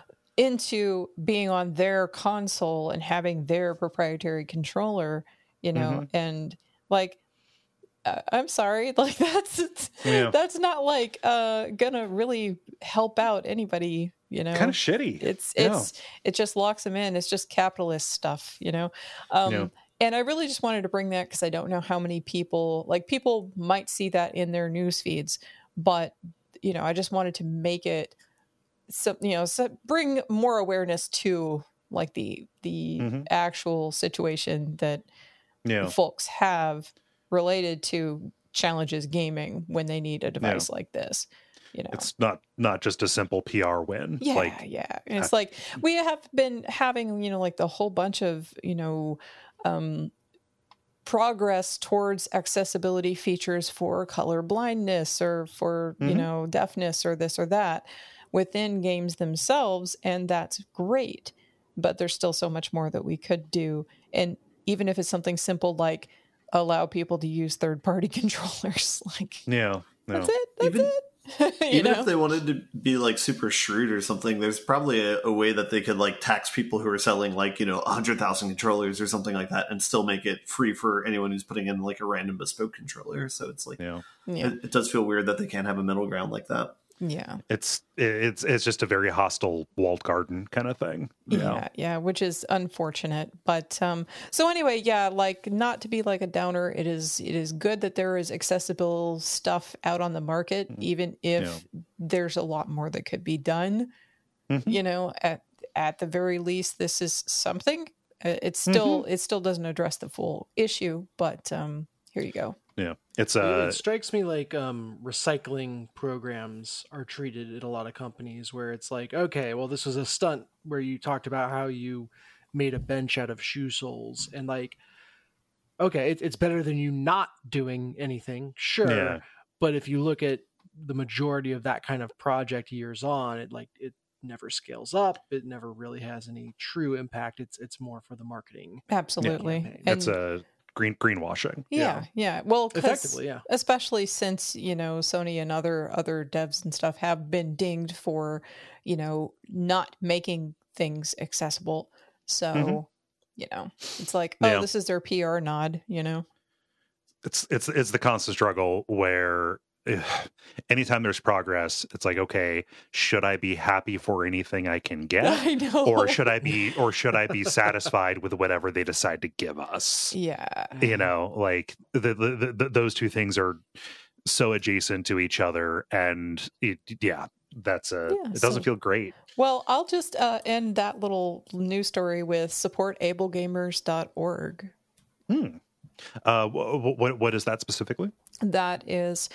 S3: into being on their console and having their proprietary controller, you know,
S1: Mhm.
S3: and like uh, I'm sorry, like that's
S1: Yeah.
S3: that's not like uh gonna really help out anybody, you know.
S1: Kind of shitty.
S3: It's
S1: Yeah.
S3: it's it just locks them in. It's just capitalist stuff, you know. Um,
S1: Yeah.
S3: And I really just wanted to bring that because I don't know how many people, like people might see that in their news feeds, but you know, I just wanted to make it so, you know, so bring more awareness to like the the
S1: Mhm.
S3: actual situation that
S1: yeah.
S3: folks have related to Challenges Gaming when they need a device
S1: Yeah.
S3: like this. You know,
S1: It's not not just a simple P R win.
S3: yeah,
S1: Like,
S3: yeah. And it's like we have been having, you know, like the whole bunch of, you know, um, progress towards accessibility features for color blindness or for, you
S1: Mhm.
S3: know, deafness or this or that within games themselves. And that's great. But there's still so much more that we could do. And even if it's something simple like allow people to use third party controllers, like,
S1: yeah, no.
S3: that's it. That's
S4: Even-
S3: it. You
S4: Even
S3: know?
S4: if they wanted to be like super shrewd or something, there's probably a, a way that they could like tax people who are selling like, you know, one hundred thousand controllers or something like that and still make it free for anyone who's putting in like a random bespoke controller. So it's like,
S1: Yeah.
S3: Yeah.
S4: it, it does feel weird that they can't have a middle ground like that.
S3: Yeah.
S1: It's it's it's just a very hostile walled garden kind of thing.
S3: Yeah, yeah, which is unfortunate. But um so anyway, yeah, like not to be like a downer, it is it is good that there is accessible stuff out on the market, even if
S1: Yeah.
S3: there's a lot more that could be done.
S1: Mhm.
S3: You know, at at the very least, this is something. Uh, It still it still doesn't address the full issue, but um here you go.
S1: Yeah. It's
S2: It-
S1: uh
S2: it strikes me like um, recycling programs are treated at a lot of companies where it's like, okay, well, this was a stunt where you talked about how you made a bench out of shoe soles, and like, okay, it, it's better than you not doing anything, sure.
S1: Yeah.
S2: But if you look at the majority of that kind of project years on, it like it never scales up. It never really has any true impact. It's it's more for the marketing.
S3: Absolutely.
S2: campaign.
S3: And
S1: it's a green greenwashing.
S3: yeah, yeah. Well, 'cause
S2: Effectively, yeah.
S3: especially since, you know, Sony and other other devs and stuff have been dinged for, you know, not making things accessible. So,
S1: Mhm.
S3: you know, it's like, oh,
S1: Yeah.
S3: this is their P R nod, you know.
S1: It's it's it's the constant struggle where ugh, anytime there's progress, it's like, okay, should I be happy for anything I can get?
S3: I know.
S1: Or should I be or should I be satisfied with whatever they decide to give us?
S3: Yeah.
S1: You know, like the, the, the those two things are so adjacent to each other, and it, yeah, that's a
S3: Yeah,
S1: it doesn't
S3: so-
S1: feel great.
S3: Well, I'll just uh, end that little news story with support able gamers dot org.
S1: Hmm. Uh, what, what what is that specifically?
S3: That is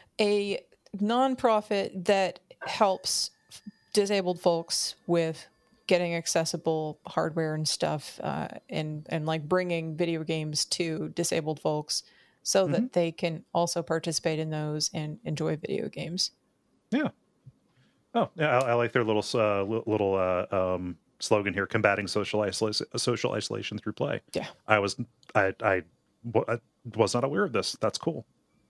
S3: a nonprofit that helps disabled folks with getting accessible hardware and stuff, uh, and and like bringing video games to disabled folks so that they can also participate in those and enjoy video games.
S1: Yeah. Oh, yeah. I, I like their little uh, li- little uh, um, slogan here: combating social isolation, social isolation through play.
S3: Yeah.
S1: I was I I, w- I was not aware of this. That's cool.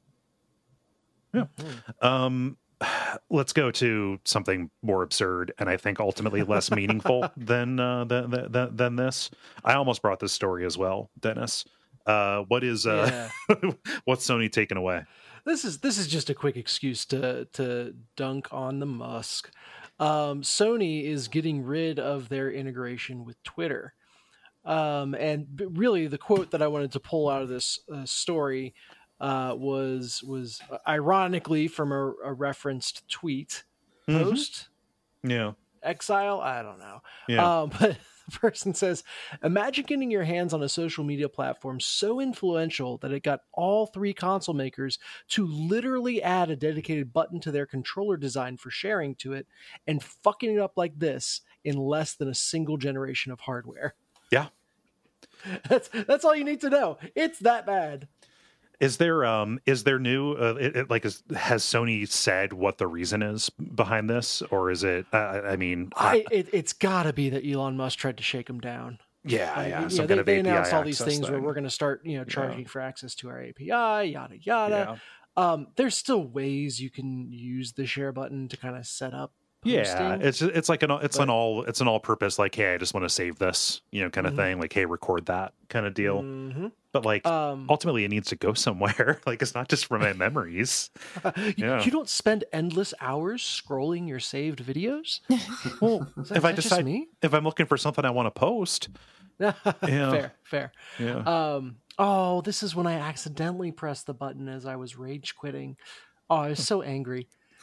S1: Yeah. Um, let's go to something more absurd and I think ultimately less meaningful than, uh, than than than this. I almost brought this story as well, Dennis. Uh, what is uh, what's Sony taking away?
S2: This is this is just a quick excuse to to dunk on the Musk. Um, Sony is getting rid of their integration with Twitter, um, and b- really the quote that I wanted to pull out of this uh, story uh, was was uh, ironically from a, a referenced tweet
S1: Mhm.
S2: post
S1: Yeah.
S2: exile. I don't know,
S1: Yeah.
S2: um, but. The person says, imagine getting your hands on a social media platform so influential that it got all three console makers to literally add a dedicated button to their controller design for sharing to it and fucking it up like this in less than a single generation of hardware.
S1: Yeah.
S2: That's that's all you need to know. It's that bad.
S1: Is there um is there new uh, it, it, like is, has Sony said what the reason is behind this, or is it? Uh, I mean,
S2: I, it, it's got to be that Elon Musk tried to shake him down.
S1: yeah,
S2: Like,
S1: yeah.
S2: you
S1: Some
S2: know,
S1: kind
S2: they,
S1: of
S2: they
S1: A P I
S2: announced all these
S1: access
S2: things where
S1: thing.
S2: we're going to start, you know, charging for access to our A P I, yada yada.
S1: Yeah.
S2: Um, there's still ways you can use the share button to kind of set up
S1: Yeah,
S2: posting.
S1: it's it's like an it's
S2: but-
S1: an all it's an all purpose like, hey, I just want to save this, you know, kind of
S2: Mhm.
S1: thing. Like, hey, record that kind of deal.
S2: Mhm.
S1: But like
S2: Um,
S1: ultimately, it needs to go somewhere. Like, it's not just from my memories.
S2: you,
S1: yeah.
S2: you don't spend endless hours scrolling your saved videos.
S1: Well,
S2: Is that-
S1: if I
S2: is that just
S1: decide
S2: me?
S1: if I'm looking for something I want to post,
S2: Fair, fair.
S1: yeah,
S2: Um, oh, this is when I accidentally pressed the button as I was rage quitting. Oh, I was so angry.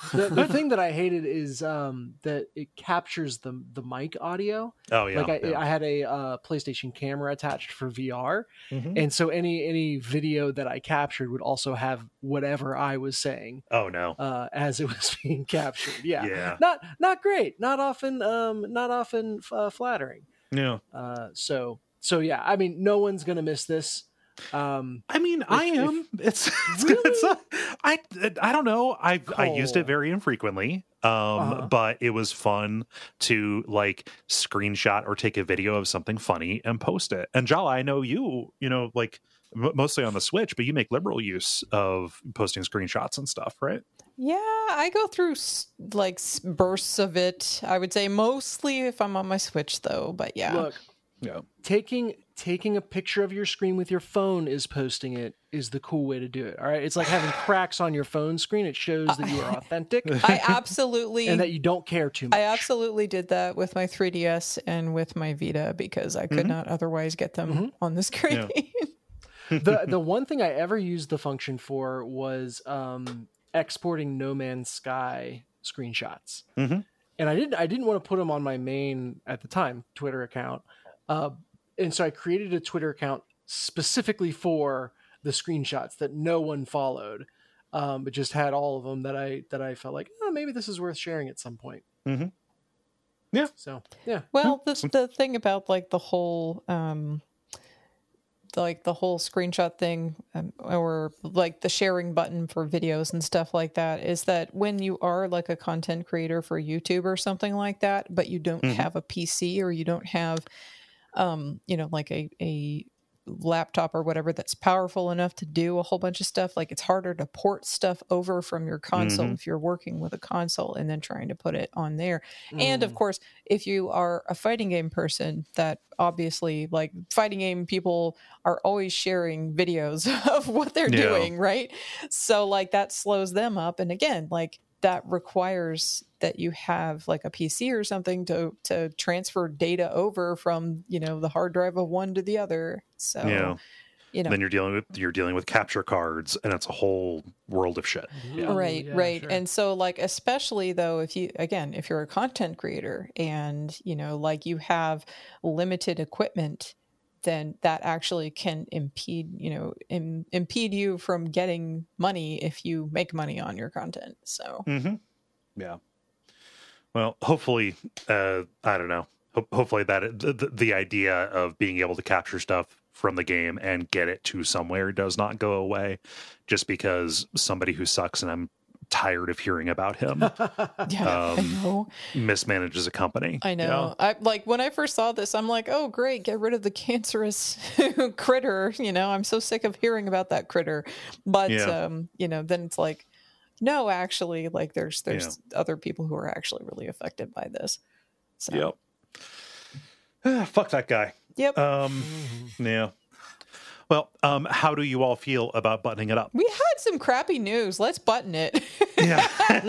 S2: The, the thing that I hated is um, that it captures the the mic audio.
S1: Oh yeah,
S2: like I,
S1: yeah.
S2: I had a uh, PlayStation camera attached for V R,
S1: Mhm.
S2: and so any any video that I captured would also have whatever I was saying
S1: Oh no.
S2: uh, as it was being captured. Yeah,
S1: Yeah.
S2: not not great, not often, um, not often uh, flattering.
S1: Yeah.
S2: Uh, so so yeah, I mean, no one's gonna miss this. Um,
S1: I mean, I
S2: if-
S1: am. It's it's,
S2: Really?
S1: it's a, I I don't know. I I used it
S2: Cole.
S1: very infrequently. Um,
S2: Uh-huh.
S1: but it was fun to like screenshot or take a video of something funny and post it. And Jala, I know you, you know, like m- mostly on the Switch, but you make liberal use of posting screenshots and stuff, right?
S3: Yeah, I go through s- like s- bursts of it. I would say mostly if I'm on my Switch, though. But yeah,
S2: Look,
S1: Yeah.
S2: taking taking a picture of your screen with your phone is posting it is the cool way to do it. All right, it's like having cracks on your phone screen. It shows that you are authentic
S3: I absolutely
S2: and that you don't care too much.
S3: I absolutely did that with my three D S and with my Vita because I could
S1: Mhm.
S3: not otherwise get them
S2: Mhm.
S3: on the screen.
S2: the the one thing I ever used the function for was um, exporting No Man's Sky screenshots,
S1: Mhm.
S2: and I didn't I didn't want to put them on my main at the time Twitter account, uh, and so I created a Twitter account specifically for the screenshots that no one followed, um, but just had all of them that I that I felt like oh maybe this is worth sharing at some point.
S1: Mhm. Yeah.
S2: So yeah.
S3: Well, the the thing about like the whole um like the whole screenshot thing um, or like the sharing button for videos and stuff like that is that when you are like a content creator for YouTube or something like that, but you don't
S1: Mhm.
S3: have a P C or you don't have um you know like a a laptop or whatever that's powerful enough to do a whole bunch of stuff, like it's harder to port stuff over from your console
S1: Mhm.
S3: if you're working with a console and then trying to put it on there. And of
S2: Mm.
S3: course, if you are a fighting game person, that obviously like fighting game people are always sharing videos of what they're
S1: Yeah.
S3: doing, right? So like that slows them up. And again, like that requires that you have like a P C or something to to transfer data over from, you know, the hard drive of one to the other. So
S1: Yeah.
S3: you know,
S1: Then you're dealing with you're dealing with capture cards, and it's a whole world of shit.
S2: Oh,
S3: right,
S2: yeah,
S3: right.
S2: sure.
S3: And so like especially though if you again if you're a content creator and you know like you have limited equipment, then that actually can impede you know Im- impede you from getting money if you make money on your content. So
S1: Mm-hmm. Yeah. Well, hopefully, uh, I don't know. Ho- hopefully that the, the, the idea of being able to capture stuff from the game and get it to somewhere does not go away, just because somebody who sucks and I'm tired of hearing about him
S3: yeah, I
S1: Um,
S3: know.
S1: mismanages a company.
S3: I know. I like when I first saw this, I'm like, oh great, get rid of the cancerous critter. You know, I'm so sick of hearing about that critter. But
S1: Yeah.
S3: um, you know, then it's like, no, actually, like there's there's other people who are actually really affected by this. So
S1: Yep. Ah, fuck that guy.
S3: yep.
S1: Um, yeah. Well, um, how do you all feel about buttoning it up?
S3: We had some crappy news. Let's button it.
S1: Yeah.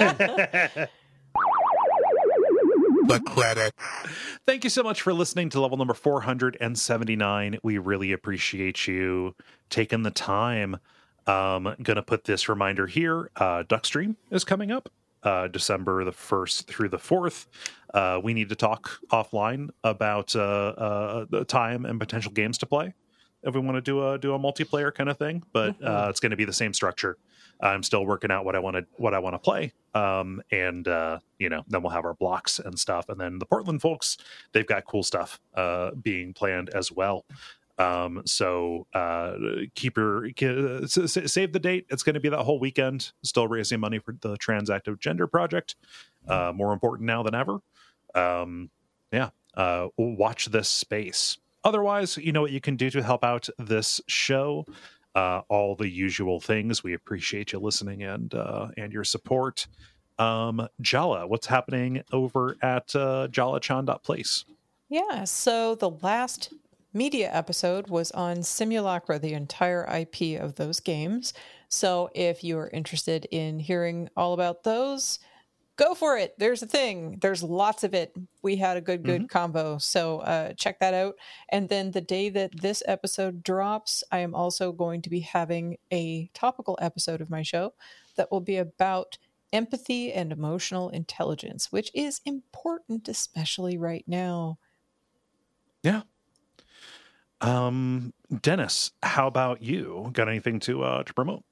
S5: The credits.
S1: Thank you so much for listening to level number four hundred seventy-nine. We really appreciate you taking the time. Um, gonna put this reminder here. Uh, Duckstream is coming up uh, December the first through the fourth. Uh, we need to talk offline about uh, uh, the time and potential games to play if we want to do a do a multiplayer kind of thing. But uh, it's going to be the same structure. I'm still working out what I want to what I want to play, um, and uh, you know, then we'll have our blocks and stuff. And then the Portland folks, they've got cool stuff uh, being planned as well. Um, so uh, keep your uh, save the date. It's going to be that whole weekend. Still raising money for the Transactive Gender Project. Uh, more important now than ever. Um, yeah, uh, watch this space. Otherwise, you know what you can do to help out this show. Uh, all the usual things. We appreciate you listening and uh, and your support. Um, Jala, what's happening over at uh, jalachan.place?
S3: Yeah, so the last media episode was on Simulacra, the entire I P of those games. So if you are interested in hearing all about those, go for it. There's a thing. There's lots of it. We had a good, good
S1: Mm-hmm.
S3: combo. So uh, check that out. And then the day that this episode drops, I am also going to be having a topical episode of my show that will be about empathy and emotional intelligence, which is important, especially right now.
S1: Yeah. Um, Dennis, how about you? Got anything to uh, to promote?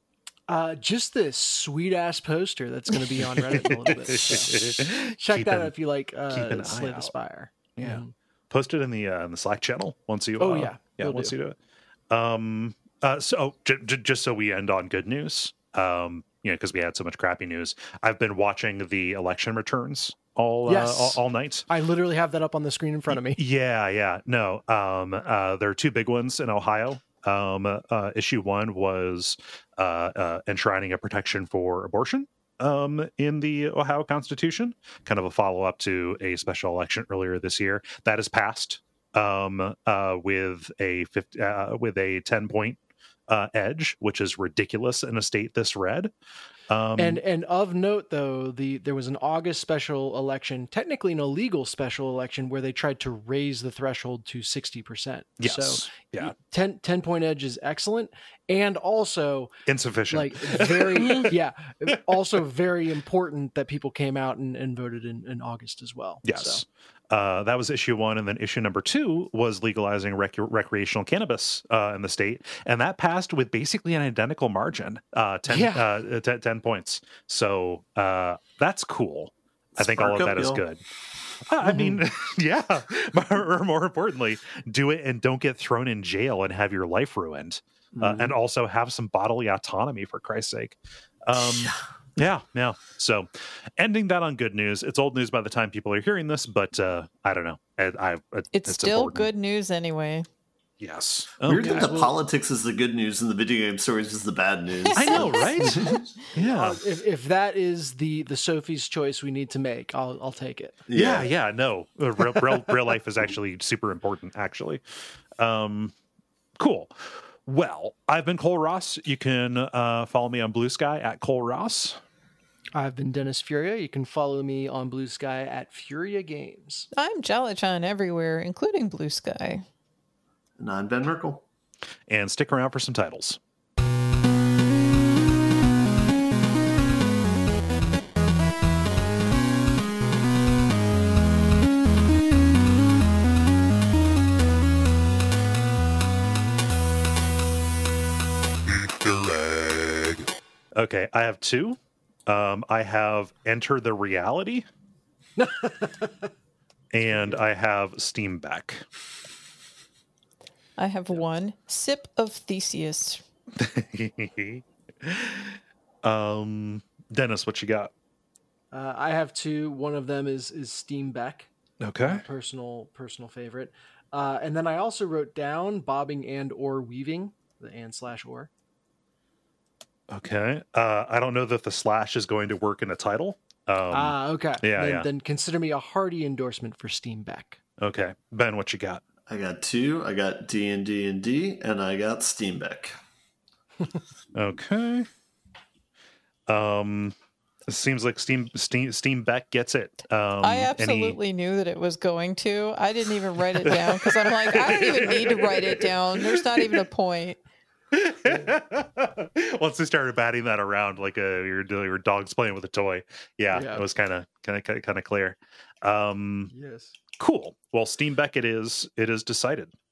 S2: Uh, just this sweet ass poster that's going to be on Reddit in a little bit. So check
S1: Keep
S2: that
S1: an-
S2: out if you like uh,
S1: keep an eye
S2: Slay the
S1: out.
S2: Spire.
S1: Yeah.
S2: Mhm.
S1: Post it in the uh, in the Slack channel once you.
S2: Oh,
S1: uh,
S2: yeah.
S1: yeah.
S2: Will
S1: Once
S2: do.
S1: you do it. Um. Uh. So j- j- just so we end on good news. Um. You know, because we had so much crappy news. I've been watching the election returns all
S2: Yes.
S1: uh, all, all night.
S2: I literally have that up on the screen in front of me.
S1: Yeah. Yeah. No. Um. Uh. There are two big ones in Ohio. Um. Uh. Issue one was uh, uh enshrining a protection for abortion. Um, in the Ohio Constitution, kind of a follow up to a special election earlier this year that has passed. Um, uh, with a fifty, uh, with a ten point uh, edge, which is ridiculous in a state this red. Um,
S2: And and of note though, the there was an August special election, technically an illegal special election, where they tried to raise the threshold to sixty percent.
S1: yes,
S2: So
S1: yeah,
S2: ten, ten point edge is excellent, and also
S1: insufficient.
S2: like very yeah, also very important that people came out and, and voted in, in August as well.
S1: Yes.
S2: So.
S1: Uh, that was issue one. And then issue number two was legalizing rec- recreational cannabis uh, in the state. And that passed with basically an identical margin, uh, ten,
S2: Yeah.
S1: uh, t- ten points. So uh, that's cool. I think all of
S4: Spark up,
S1: that is
S4: y'all.
S1: good. Uh, I mean, yeah. or more importantly, do it and don't get thrown in jail and have your life ruined. Uh,
S4: Mhm.
S1: and also have some bodily autonomy, for Christ's sake. Um, yeah, yeah. So, ending that on good news. It's old news by the time people are hearing this, but uh, I don't know. I, I, it-
S3: It's, still
S1: important.
S3: good news anyway.
S1: Yes.
S4: Weird
S1: Okay.
S4: that the politics is the good news and the video game stories is the bad news.
S1: I know, right? yeah.
S2: Uh, if if that is the the Sophie's choice we need to make, I'll I'll take it.
S1: yeah, yeah. No, Uh, real, real, real life is actually super important. Actually, um, cool. Well, I've been Cole Ross. You can uh, follow me on Blue Sky at Cole Ross.
S2: I've been Dennis Furia. You can follow me on Blue Sky at Furia Games.
S3: I'm Jalachan everywhere, including Blue Sky.
S4: And I'm Ben Merkel.
S1: And stick around for some titles.
S5: Easter egg.
S1: Okay, I have two. Um, I have Enter the Reality. And I have Steam Back.
S3: I have one sip of Theseus.
S1: um, Dennis, what you got?
S2: Uh, I have two. One of them is is Steam Beck,
S1: Okay.
S2: personal personal favorite. Uh, and then I also wrote down bobbing and or weaving, the and slash or.
S1: Okay. Uh, I don't know that the slash is going to work in a title. Um,
S2: Ah, okay.
S1: yeah,
S2: then,
S1: yeah.
S2: then consider me a hearty endorsement for Steam Beck.
S1: okay. Ben, what you got?
S4: I got two. I got D and D and D, and I got Steambeck.
S1: Okay. Um, it seems like Steam Steam Steam Beck gets it. Um,
S3: I
S1: any-
S3: absolutely knew that it was going to. I didn't even write it down because I'm like, I don't even need to write it down. There's not even a point.
S1: Once they started batting that around like a your your dog's playing with a toy, yeah,
S2: Yeah.
S1: it was kind of kind of kind of clear. Um,
S2: Yes.
S1: cool. Well, Steam Beck it is. It is decided.